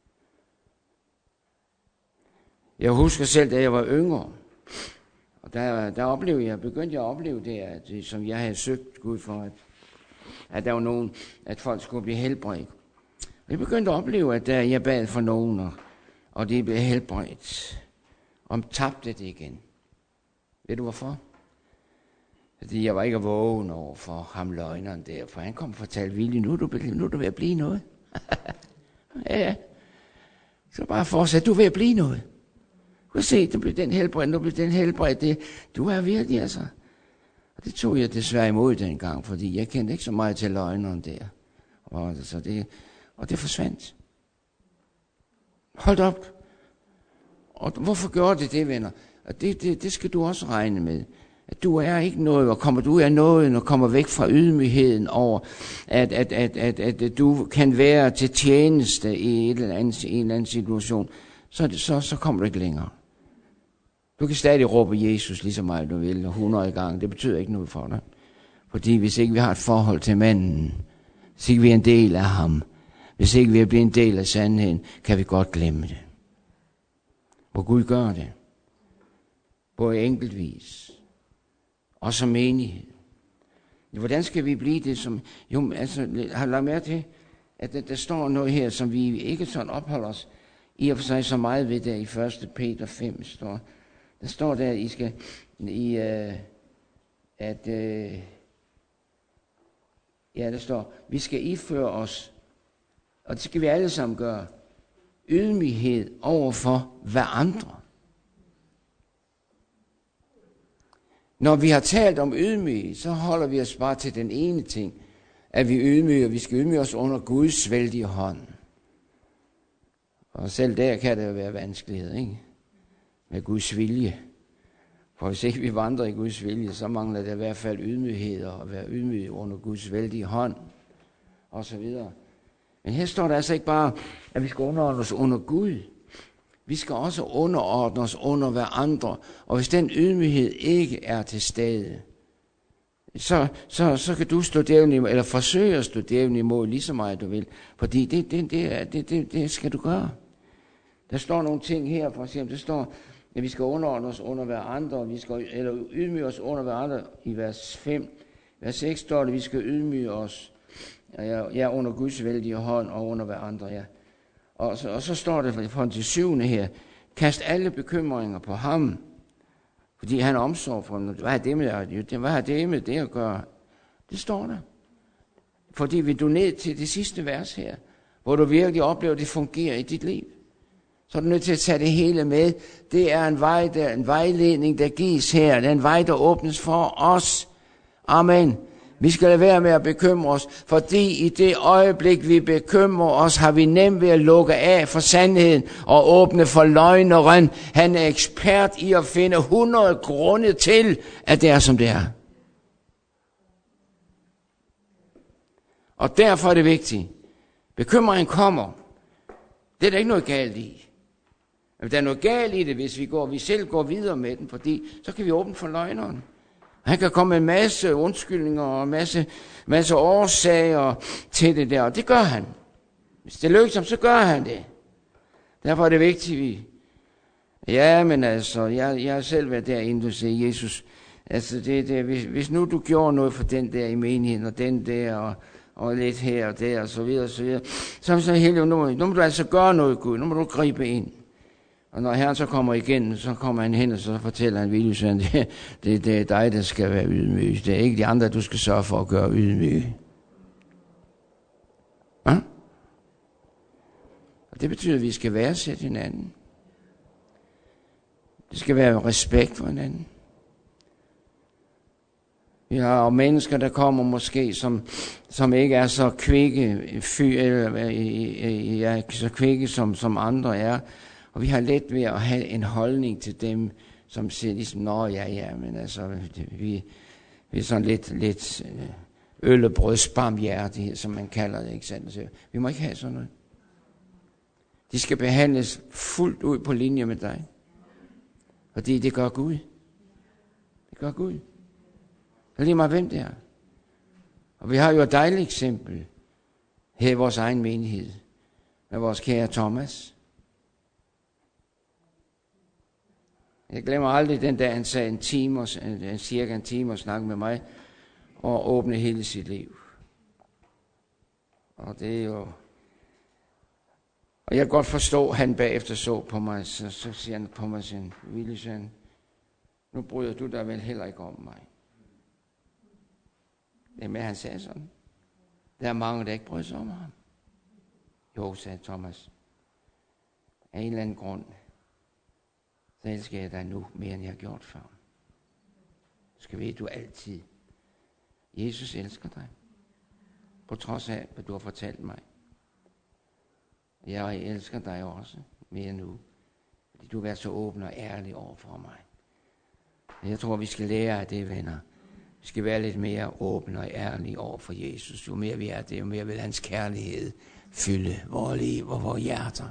[SPEAKER 1] Jeg husker selv, da jeg var yngre, og der, der oplevede jeg, begyndte jeg at opleve det, at, som jeg havde søgt Gud for, at, at der var nogen, at folk skulle blive helbredt. Og jeg begyndte at opleve, at der, jeg bad for nogen, og, og de blev helbredt, og tabte det igen. Ved du hvorfor? Fordi jeg var ikke vågen over for ham løgneren der, for han kom og fortalte, Willy, nu er du, nu er du ved at blive noget. Ja, ja. Så bare fortsæt. Du er ved at blive noget. Du kan se, du bliver den helbredt, du bliver den helbredt. Det, du er virkelig, altså. Og det tog jeg desværre imod dengang, fordi jeg kendte ikke så meget til løgneren der. Og, så det, og det forsvandt. Hold op. Og hvorfor gjorde det det, venner? Og det, det, det skal du også regne med. At du er ikke noget, og kommer du af noget, og kommer væk fra ydmygheden over, at, at, at, at, at du kan være til tjeneste i, et eller andet, i en eller anden situation, så, så, så kommer du ikke længere. Du kan stadig råbe Jesus lige så meget du vil, hundrede gange. Det betyder ikke noget for dig. Fordi hvis ikke vi har et forhold til manden, hvis ikke vi er en del af ham, hvis ikke vi er blevet en del af sandheden, kan vi godt glemme det. Hvor Gud gør det. Både enkeltvis og som menighed. Hvordan skal vi blive det som... Jo, altså, har lagt mærke til, at der, der står noget her, som vi ikke sådan opholder os i og for sig så meget ved der i første Peter fem står. Der står der, at I skal... I, uh, at... Uh, ja, der står, vi skal iføre os, og det skal vi alle sammen gøre, ydmyghed overfor hverandre. Når vi har talt om ydmyghed, så holder vi os bare til den ene ting, at vi ydmyger, vi skal ydmyge os under Guds vældige hånd. Og selv der kan det jo være vanskelighed, ikke? Med Guds vilje. For hvis ikke vi vandrer i Guds vilje, så mangler det i hvert fald ydmyghed og at være ydmyg under Guds vældige hånd, og så videre. Men her står der altså ikke bare, at vi skal underordne os under Gud. Vi skal også underordne os under hverandre. Og hvis den ydmyghed ikke er til stede, så, så, så kan du stå djævlen imod, eller forsøge at stå djævlen imod lige så meget du vil. Fordi det, det, det, det, det, det skal du gøre. Der står nogle ting her, for eksempel, der står, at vi skal underordne os under hverandre, vi skal, eller ydmyge os under hverandre i vers fem. Vers seks står det, at vi skal ydmyge os ja, ja, under Guds vældige hånd og under hverandre, ja. Og så, og så står det fra til syvende her, kast alle bekymringer på ham, fordi han er omsorg for dem. Hvad har det med det, hvad har det med det at gøre? Det står der. Fordi vi du ned til det sidste vers her, hvor du virkelig oplever, at det fungerer i dit liv. Så er du nødt til at tage det hele med. Det er en vej, der, en vejledning, der gives her. Det er en vej, der åbnes for os. Amen. Vi skal lade være med at bekymre os, fordi i det øjeblik, vi bekymrer os, har vi nemt ved at lukke af for sandheden og åbne for løgneren. Han er ekspert i at finde hundrede grunde til, at det er, som det er. Og derfor er det vigtigt. Bekymringen kommer. Det er der ikke noget galt i. Men der er noget galt i det, hvis vi, går, vi selv går videre med den, fordi så kan vi åbne for løgneren. Han kan komme med en masse undskyldninger og en masse, masse årsager til det der, og det gør han. Hvis det lykkes ham, så gør han det. Derfor er det vigtigt, vi... Ja, men altså, jeg, jeg har selv været derinde, du siger, Jesus, altså, det, det, hvis, hvis nu du gjorde noget for den der i menigheden, og den der, og, og lidt her og der, og så videre, og så videre, så er så helt nu, nu må du altså gøre noget, Gud, nu må du gribe ind. Og når Herren så kommer igen, så kommer han hen, og så fortæller han Viljesøn, det, det, det er dig, der skal være ydmyg. Det er ikke de andre, du skal sørge for at gøre ydmyg. Ja? Og det betyder, at vi skal værdsætte hinanden. Det skal være respekt for hinanden. Vi har jo mennesker, der kommer måske, som, som ikke er så kvikke, fy, eller, ja, så kvikke som, som andre er. Og vi har let ved at have en holdning til dem, som siger ligesom, nå ja, ja, men altså, vi, vi er sådan lidt, lidt øllebrødsbarmhjertighed, som man kalder det, ikke sandt? Så vi må ikke have sådan noget. De skal behandles fuldt ud på linje med dig. Fordi det gør Gud. Det gør Gud. Det er lige meget, hvem det er. Og vi har jo et dejligt eksempel her i vores egen menighed med vores kære Thomas. Jeg glemmer aldrig den dag, han sagde en time, en, cirka en time og snakke med mig og åbne hele sit liv. Og det er jo... Og jeg kan godt forstå, at han bagefter så på mig, så, så siger han på mig sin Viljesøn, nu bryder du dig vel heller ikke om mig. Det er med, han sagde sådan. Der er mange, der ikke bryder sig om ham. Jo, sagde Thomas. Af en eller anden grund, så elsker jeg dig nu mere, end jeg har gjort før. Du skal vide, du altid. Jesus elsker dig. På trods af, hvad du har fortalt mig. Jeg elsker dig også mere nu. Fordi du har været så åben og ærlig over for mig. Jeg tror, vi skal lære af det, venner. Vi skal være lidt mere åbne og ærlige over for Jesus. Jo mere vi er det, jo mere vil hans kærlighed fylde vores liv og vores hjerter.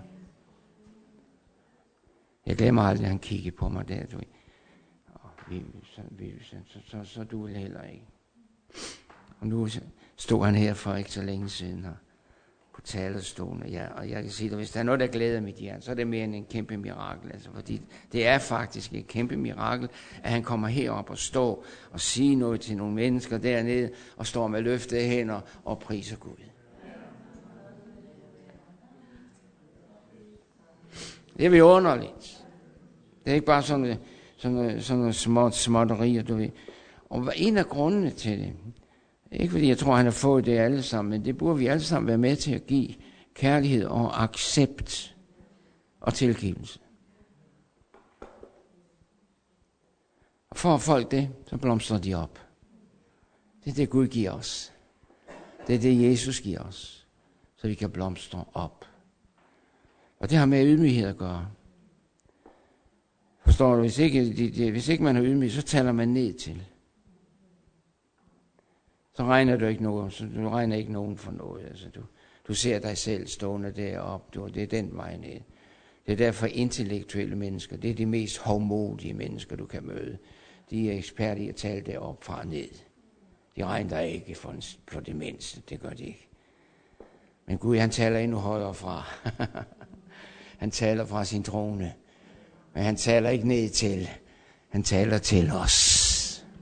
[SPEAKER 1] Jeg glemmer aldrig, at han kiggede på mig der. Du. Og vi, så, vi, så, så, så, så du vil heller ikke. Og nu stod han her for ikke så længe siden her på talerstolen. Og jeg, og jeg kan sige dig, hvis der er noget, der glæder mit hjerte, så er det mere end en kæmpe mirakel. Altså, fordi det er faktisk et kæmpe mirakel, at han kommer herop og står og siger noget til nogle mennesker dernede, og står med løftede hænder og priser Gud. Det er vidunderligt. Det er ikke bare sådan noget, sådan noget, sådan noget småt, småtterier, du ved. Og en af grundene til det, ikke fordi jeg tror, han har fået det alle sammen, men det burde vi alle sammen være med til at give kærlighed og accept og tilgivelse. Og for folk det, så blomstrer de op. Det er det, Gud giver os. Det er det, Jesus giver os, så vi kan blomstre op. Og det har med ydmyghed at gøre. Forstår du? Hvis ikke, det, det, hvis ikke man har ydmyghed, så taler man ned til. Så regner du ikke noget, så du regner ikke nogen for noget. Altså, du, du ser dig selv stående deroppe, du, det er den vej ned. Det er derfor intellektuelle mennesker, det er de mest hovmodige mennesker, du kan møde. De er eksperter i at tale deroppe fra ned. De regner ikke for, for det mindste, det gør de ikke. Men Gud, han taler endnu højere fra. Han taler fra sin trone. Men han taler ikke ned til. Han taler til os.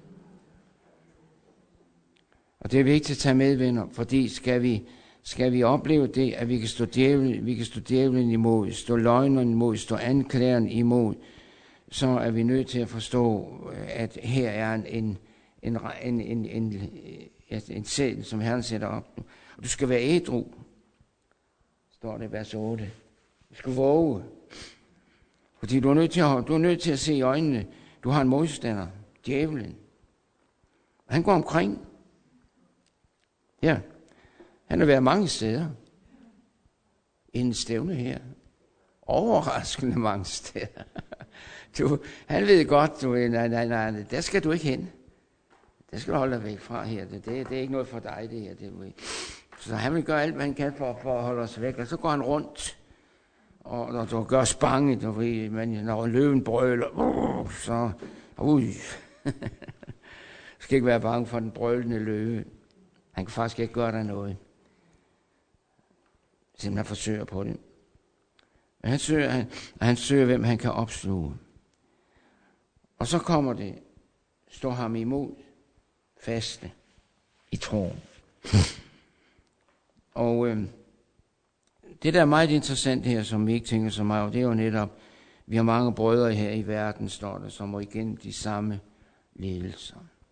[SPEAKER 1] Og det er vigtigt at tage med, venner, fordi skal vi, skal vi opleve det, at vi kan stå djævlen, vi kan stå djævlen imod, stå løgneren imod, stå anklageren imod, så er vi nødt til at forstå, at her er en, en, en, en, en, en, en sæl, som Herren sætter op. Og du skal være ædru, står det i vers otte. Du skal våge. Fordi du er nødt til at, du er nødt til at se i øjnene, du har en modstander, djævlen. Og han går omkring. Ja, han har været mange steder. En stævne her. Overraskende mange steder. Du, han ved godt, du, nej, nej, nej, der skal du ikke hen. Der skal du holde dig væk fra her. Det, det, det er ikke noget for dig, det her. Det, så han vil gøre alt, hvad han kan for, for at holde os væk. Og så går han rundt. Og når du gør spange, du ved, men når løven brøler, uh, så ui. Du skal ikke være bange for den brølende løve. Han kan faktisk ikke gøre dig noget. Simpelthen forsøger på det. Men han søger, han, han søger, hvem han kan opsluge. Og så kommer det, står ham imod, faste i troen. Og øh, det, der er meget interessant her, som vi ikke tænker så meget over, det er jo netop, vi har mange brødre her i verden, står der, som må igennem de samme lidelser.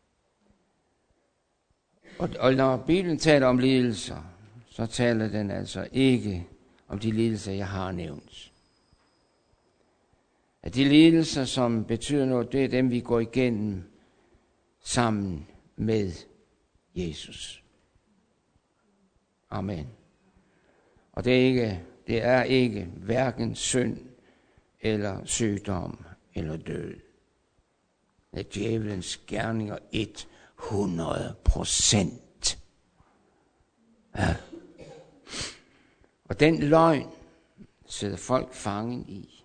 [SPEAKER 1] Og, og når Bibelen taler om lidelser, så taler den altså ikke om de lidelser, jeg har nævnt. At de lidelser, som betyder noget, det er dem, vi går igennem sammen med Jesus. Amen. Og det er ikke, det er ikke hverken synd eller sygdom eller død. Det er djævelens gerninger et hundrede procent. Ja. Og den løgn sidder folk fangen i.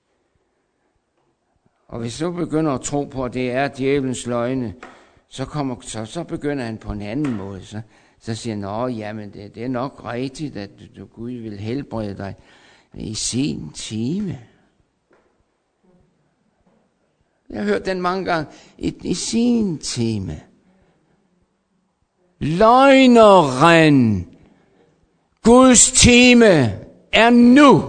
[SPEAKER 1] Og hvis du begynder at tro på, at det er djævelens løgne, så, kommer, så, så begynder han på en anden måde. Så, så siger han, nå, jamen det, det er nok rigtigt, at du, Gud vil helbrede dig i sin time. Jeg har hørt den mange gange. I, i sin time. Løgneren. Guds time er nu.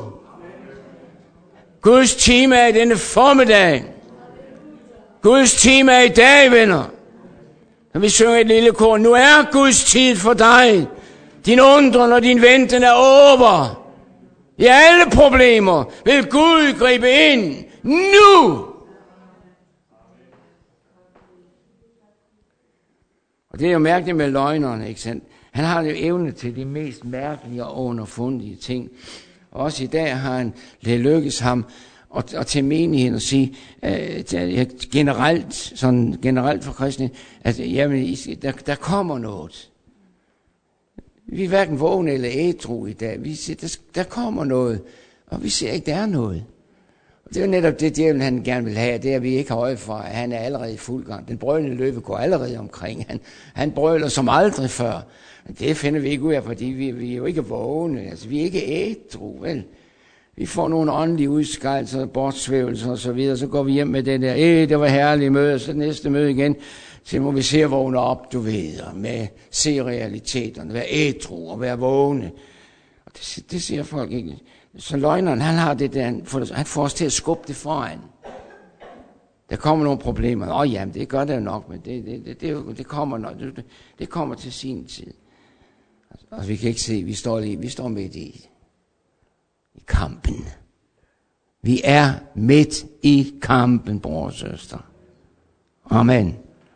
[SPEAKER 1] Guds time er i denne formiddag. Guds time er i dag, venner. Når vi synger et lille kor, nu er Guds tid for dig. Din undren og din venten er over. I alle problemer vil Gud gribe ind nu. Og det er jo mærkeligt med løgnerne, ikke sandt? Han har jo evne til de mest mærkelige og underfundige ting. Og også i dag har han det lykkes ham og, og til menigheden at sige øh, generelt, sådan generelt for kristne, at jamen, der, der kommer noget. Vi er hverken vågne eller ædru i dag. Vi siger, der, der kommer noget, og vi siger ikke, der er noget. Og det er jo netop det, djævlen han gerne vil have, det er, at vi ikke har øje for, at han er allerede i fuld gang. Den brølende løve går allerede omkring. Han, han brøler som aldrig før. Det finder vi ikke ud af, fordi vi, vi er jo ikke vågne. Altså, vi er ikke ædru, vel? Vi får nogle åndelige udskejelser, bortsvævelser og så videre, så går vi hjem med det der, øh, det var herligt møde, så næste møde igen, så må vi se at vågne op, du ved, med se realiteterne, være ædru og være vågne. Og det, det siger folk ikke. Så løgneren, han har det der, han får os til at skubbe det foran. Der kommer nogle problemer. Åh oh, jamen, det gør det jo nok, men det, det, det, det, det, kommer, nok, det, det kommer til sin tid. Og vi kan ikke se, vi står lige, vi står midt i, i kampen. Vi er midt i kampen, bror og søster. Amen.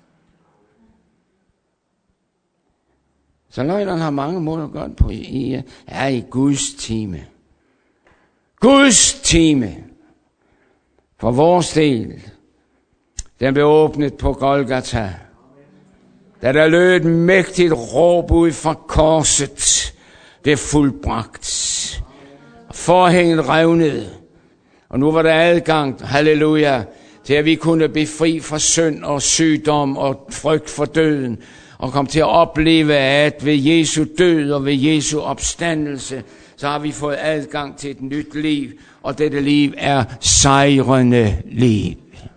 [SPEAKER 1] Så løgneren har mange måder at gøre det på. I er i Guds time. Guds time. For vores del. Den blev åbnet på Golgata. Da der lød et mægtigt råb ud fra korset. Det er fuldbragt. Forhænget revnede. Og nu var der adgang, halleluja, til at vi kunne blive fri fra synd og sygdom og frygt for døden. Og komme til at opleve, at ved Jesu død og ved Jesu opstandelse, så har vi fået adgang til et nyt liv. Og dette liv er sejrende liv.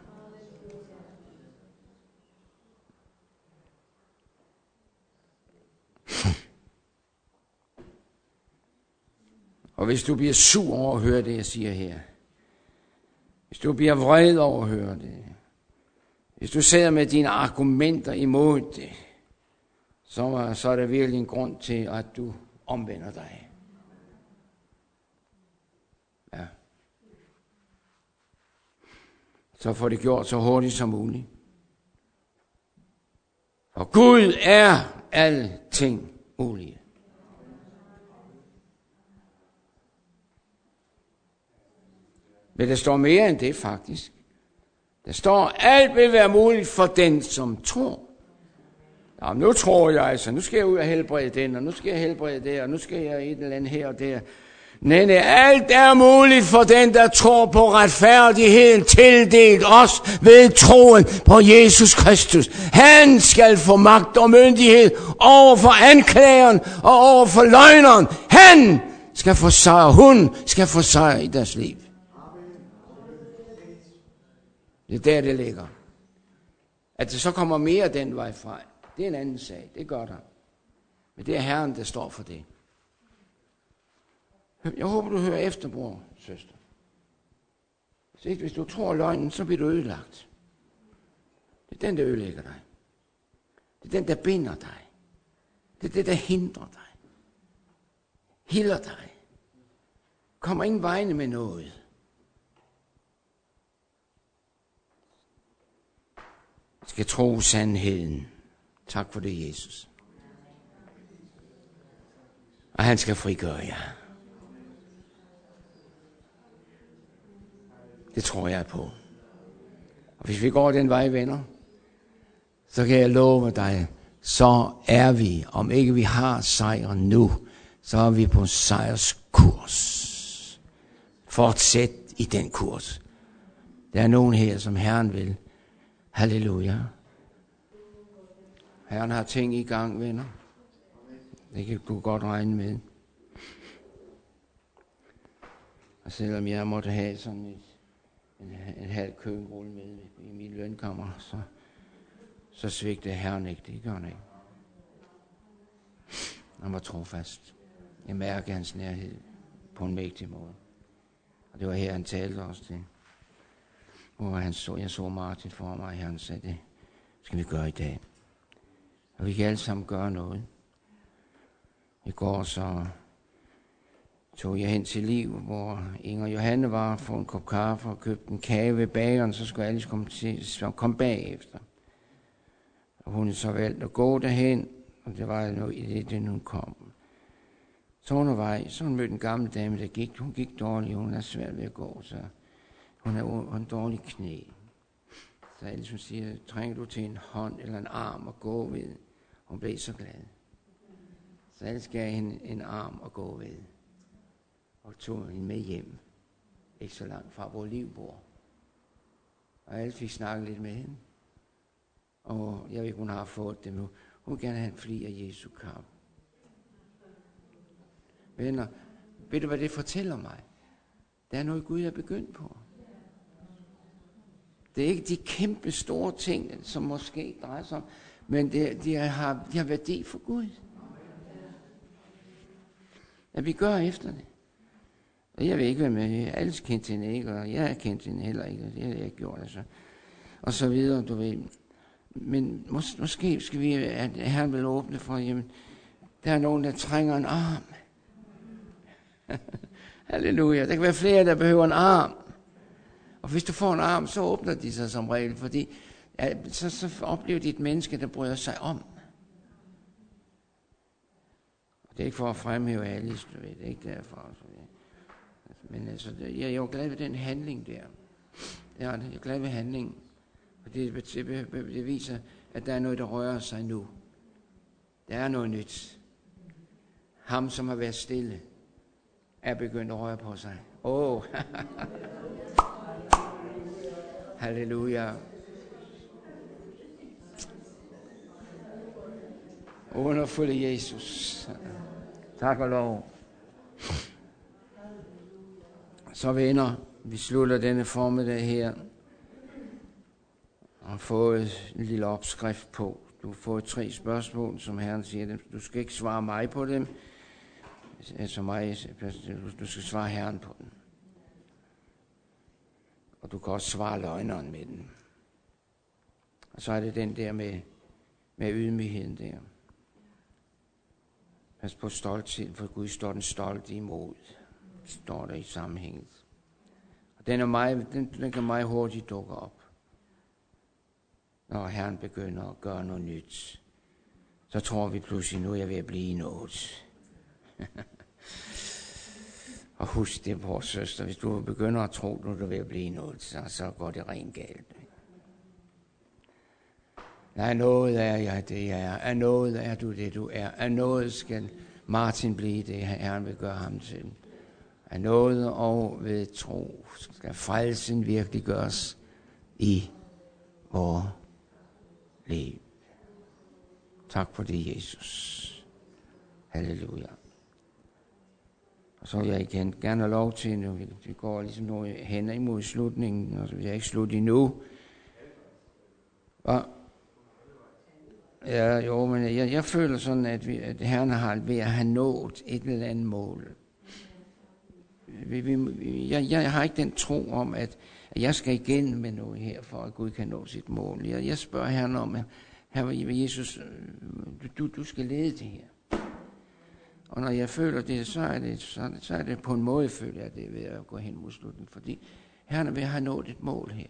[SPEAKER 1] Og hvis du bliver sur over at høre det, jeg siger her, hvis du bliver vred over at høre det, hvis du sidder med dine argumenter imod det, så, så er der virkelig en grund til, at du omvender dig. Ja. Så får det gjort så hurtigt som muligt. For Gud er alting muligt. Men der står mere end det faktisk. Der står, alt vil være muligt for den, som tror. Jamen, nu tror jeg altså, nu skal jeg ud og helbrede den, og nu skal jeg helbrede det, og nu skal jeg et eller andet her og der. Nej, nej, alt er muligt for den, der tror på retfærdigheden, tildelt os ved troen på Jesus Kristus. Han skal få magt og myndighed over for anklageren og over for løgneren. Han skal få sejr, hun skal få sejr i deres liv. Det er der, det ligger. At det så kommer mere den vej fra, det er en anden sag. Det gør der. Men det er Herren, der står for det. Jeg håber, du hører efter, bror, søster. Så hvis du tror løgnen, så bliver du ødelagt. Det er den, der ødelægger dig. Det er den, der binder dig. Det er det, der hindrer dig. Hiller dig. Kommer ingen vegne med noget. Jeg skal tro sandheden. Tak for det, Jesus. Og han skal frigøre jer. Det tror jeg på. Og hvis vi går den vej, venner, så kan jeg love dig, så er vi, om ikke vi har sejren nu, så er vi på sejrskurs. Fortsæt i den kurs. Der er nogen her, som Herren vil. Halleluja. Herren har ting i gang, venner. Det kan du godt regne med. Og selvom jeg måtte have sådan et, en, en halv køkkenrulle med i min lønkammer, så, så svigter Herren ikke. Det gør han ikke. Han var trofast. Jeg mærker hans nærhed på en mægtig måde. Og det var her, han talte også til. Hvor han så, jeg så Martin for mig, og han sagde, det skal vi gøre i dag. Og vi kan alle sammen gøre noget. I går så tog jeg hen til Liv, hvor Inger og Johanne var for en kop kaffe og købte en kage ved bageren, så skulle Alice komme, til, komme bagefter. Og hun så valgte at gå derhen, og det var jo i det, det hun kom. Så undervejs, så hun mødte en gammel dame, der gik. Hun gik dårligt, hun er svært ved at gå, så hun har en dårlig knæ. Så Alice hun siger, trænger du til en hånd eller en arm at gå ved? Hun blev så glad. Så Alice gav hende en arm at gå ved. Og tog hende med hjem. Ikke så langt fra, hvor Liv bor. Og Alice fik snakket lidt med hende. Og jeg ved ikke, hun har fået det nu. Hun vil gerne have en fli af Jesu kap. Venner, ved du, hvad det fortæller mig? Der er noget, Gud er begyndt på. Det er ikke de kæmpe store ting, som måske drejer sig om, men det, de, har, de har værdi for Gud. At vi gør efter det. Og jeg ved ikke, hvad med alle kendte hende ikke, og jeg har kendt hende heller ikke, og det har jeg ikke gjort, altså. Og så videre, du ved. Men mås- måske skal vi, at Herren vil åbne for, jamen, der er nogen, der trænger en arm. Halleluja. Der kan være flere, der behøver en arm. Og hvis du får en arm, så åbner de sig som regel, fordi ja, så, så oplever de et menneske, der bryder sig om. Og det er ikke for at fremhæve Alice, du ved, det er ikke derfor. Men altså, jeg er jo glad ved den handling der. Jeg er glad ved handlingen. Og det, det, det viser, at der er noget, der rører sig nu. Der er noget nyt. Ham, som har været stille, er begyndt at røre på sig. Åh! Oh. Halleluja. Underfulde Jesus. Tak og lov. Så venner, vi slutter denne formiddag her. Og har fået en lille opskrift på. Du har fået tre spørgsmål, som Herren siger. Du skal ikke svare mig på dem. Altså mig, du skal svare Herren på dem. Og du kan også svare løgneren med den. Og så er det den der med, med ydmygheden der. Pas på stolthed, for Gud står den stolte imod. Står der i sammenhænget. Og den, er meget, den, den kan meget hurtigt dukke op. Når Herren begynder at gøre noget nyt. Så tror vi pludselig, nu er jeg ved at blive noget. Og husk det, vores søster, hvis du begynder at tro, nu er du ved at blive noget, så, så går det rent galt. Nej, noget er jeg det, jeg er. Af noget er du det, du er. Af noget skal Martin blive det, Herren vil gøre ham til. Af noget og ved tro skal frelsen virkelig gøres i vores liv. Tak for det, Jesus. Halleluja. Og så vil jeg igen gerne have lov til, nu vi går ligesom nu hen imod slutningen, og så vil jeg ikke slutte endnu. Og, ja, jo, men jeg, jeg føler sådan, at, vi, at Herren har ved at have nået et eller andet mål. Vi, vi, jeg, jeg har ikke den tro om, at, at jeg skal igen med noget her, for at Gud kan nå sit mål. Jeg, jeg spørger Herren om, at Herre Jesus, du, du skal lede det her. Og når jeg føler det, så er det, så, så er det på en måde, føler jeg det ved at gå hen mod slutningen. Fordi Herren er ved at have nået et mål her.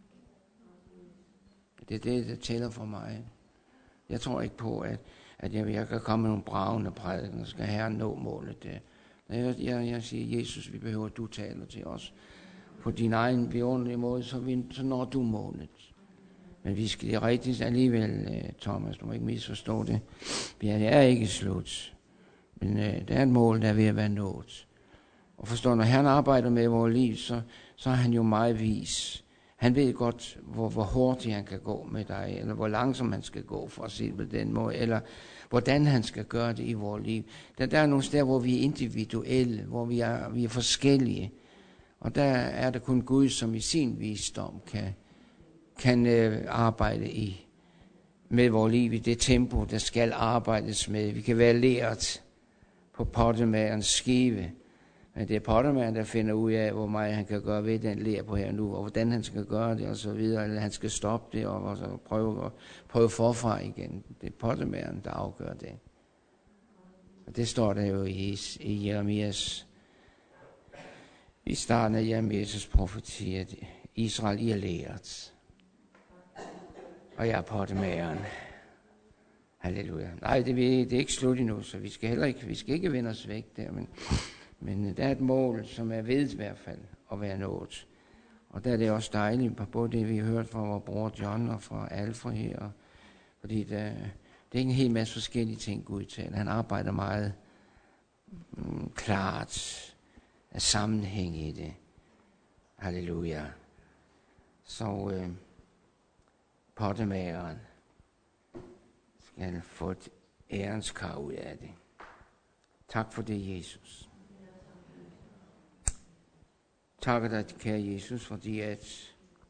[SPEAKER 1] Det er det, der tæller for mig. Jeg tror ikke på, at, at jeg, jeg kan komme med nogle bravende prædiken, og skal Herren nå målet der. Jeg, jeg, jeg siger, Jesus, vi behøver, at du taler til os på din egen vidunderlige måde, så, vi, så når du målet. Men vi skal det rigtigt alligevel, Thomas, du må ikke misforstå det. Det er ikke slut. Men øh, der er et mål, der er ved at være nået. Og forstår, når han arbejder med vores liv, så, så er han jo meget vis. Han ved godt, hvor, hvor hurtigt han kan gå med dig, eller hvor langsomt han skal gå, for at se på den måde, eller hvordan han skal gøre det i vores liv. Der, der er nogle steder, hvor vi er individuelle, hvor vi er, vi er forskellige. Og der er det kun Gud, som i sin visdom kan, kan øh, arbejde i med vores liv i det tempo, der skal arbejdes med. Vi kan være lært på pottemagerens skive. Men det er pottemageren, der finder ud af, hvor meget han kan gøre ved den ler på her nu, og hvordan han skal gøre det, og så videre, eller han skal stoppe det, og, og så prøve, og prøve forfra igen. Det er pottemageren, der afgør det. Og det står der jo i, i Jeremias, i starten af Jeremias profeti, at Israel, I er lært. Og jeg er pottemageren. Halleluja. Nej, det, det er ikke slut endnu, så vi skal heller ikke, vi skal ikke vende os væk der, men, men der er et mål, som er ved i hvert fald at være nået. Og der er det også dejligt, på både det, vi har hørt fra vores bror John og fra Alfred her, fordi der, det er en hel masse forskellige ting, Gud taler. Han arbejder meget mm, klart af sammenhæng i det. Halleluja. Så øh, pottemageren skal få et ærens kar ud af det. Tak for det, Jesus. Takker dig, kære Jesus, fordi at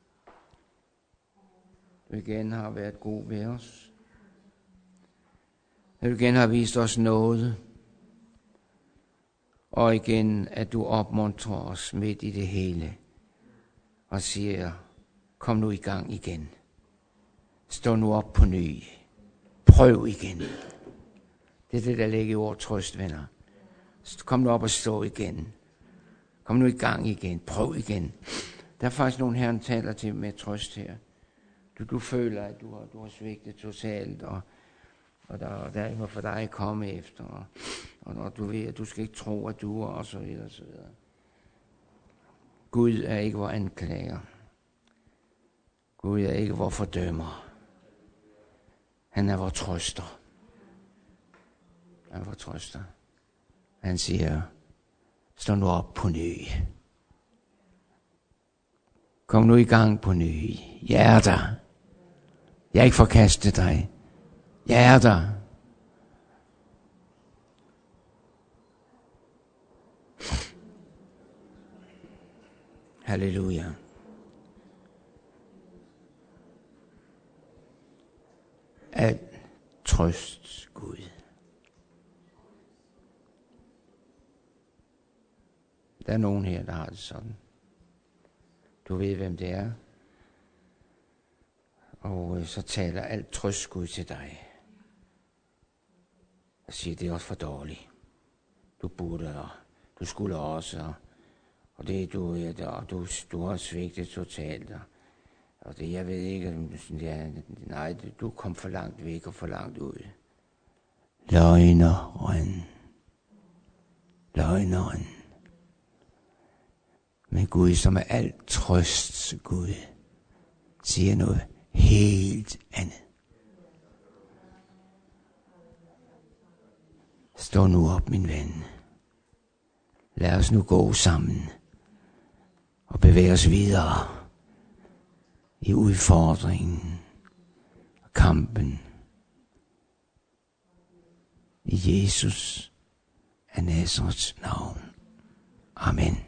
[SPEAKER 1] du igen har været god ved os. At du igen har vist os noget. Og igen, at du opmuntrer os midt i det hele. Og siger, kom nu i gang igen. Stå nu op på ny. Prøv igen. Det er det, der ligger i ord trøst, venner. Kom nu op og stå igen. Kom nu i gang igen. Prøv igen. Der er faktisk nogen herren taler til med trøst her. Du, du føler, at du har, du har svigtet totalt, og, og der, der er ikke noget for dig at komme efter. Og, og, og du ved, at du skal ikke tro, at du er, og så videre, og så videre. Gud er ikke vor anklager. Gud er ikke vor fordømmer. Han er vor trøster. Han er vor trøster. Han siger, stå nu op på ny. Kom nu i gang på ny. Jeg er der. Jeg er ikke forkastet dig. Jeg er der. Halleluja. Al trøst, Gud. Der er nogen her, der har det sådan. Du ved, hvem det er. Og øh, så taler alt trøst, Gud, til dig. Og siger, det er også for dårligt. Du burde, og du skulle også, og, og det du, ja, og du, du har svigtet totalt. Og, og det, jeg ved ikke, ja, nej, du kom for langt væk og for langt ud. Løgneren. Løgneren. Men Gud, som er alt trøst, Gud, siger noget helt andet. Stå nu op, min ven. Lad os nu gå sammen og bevæge os videre i udfordringen og kampen. I Jesus af Nazarets navn. Amen.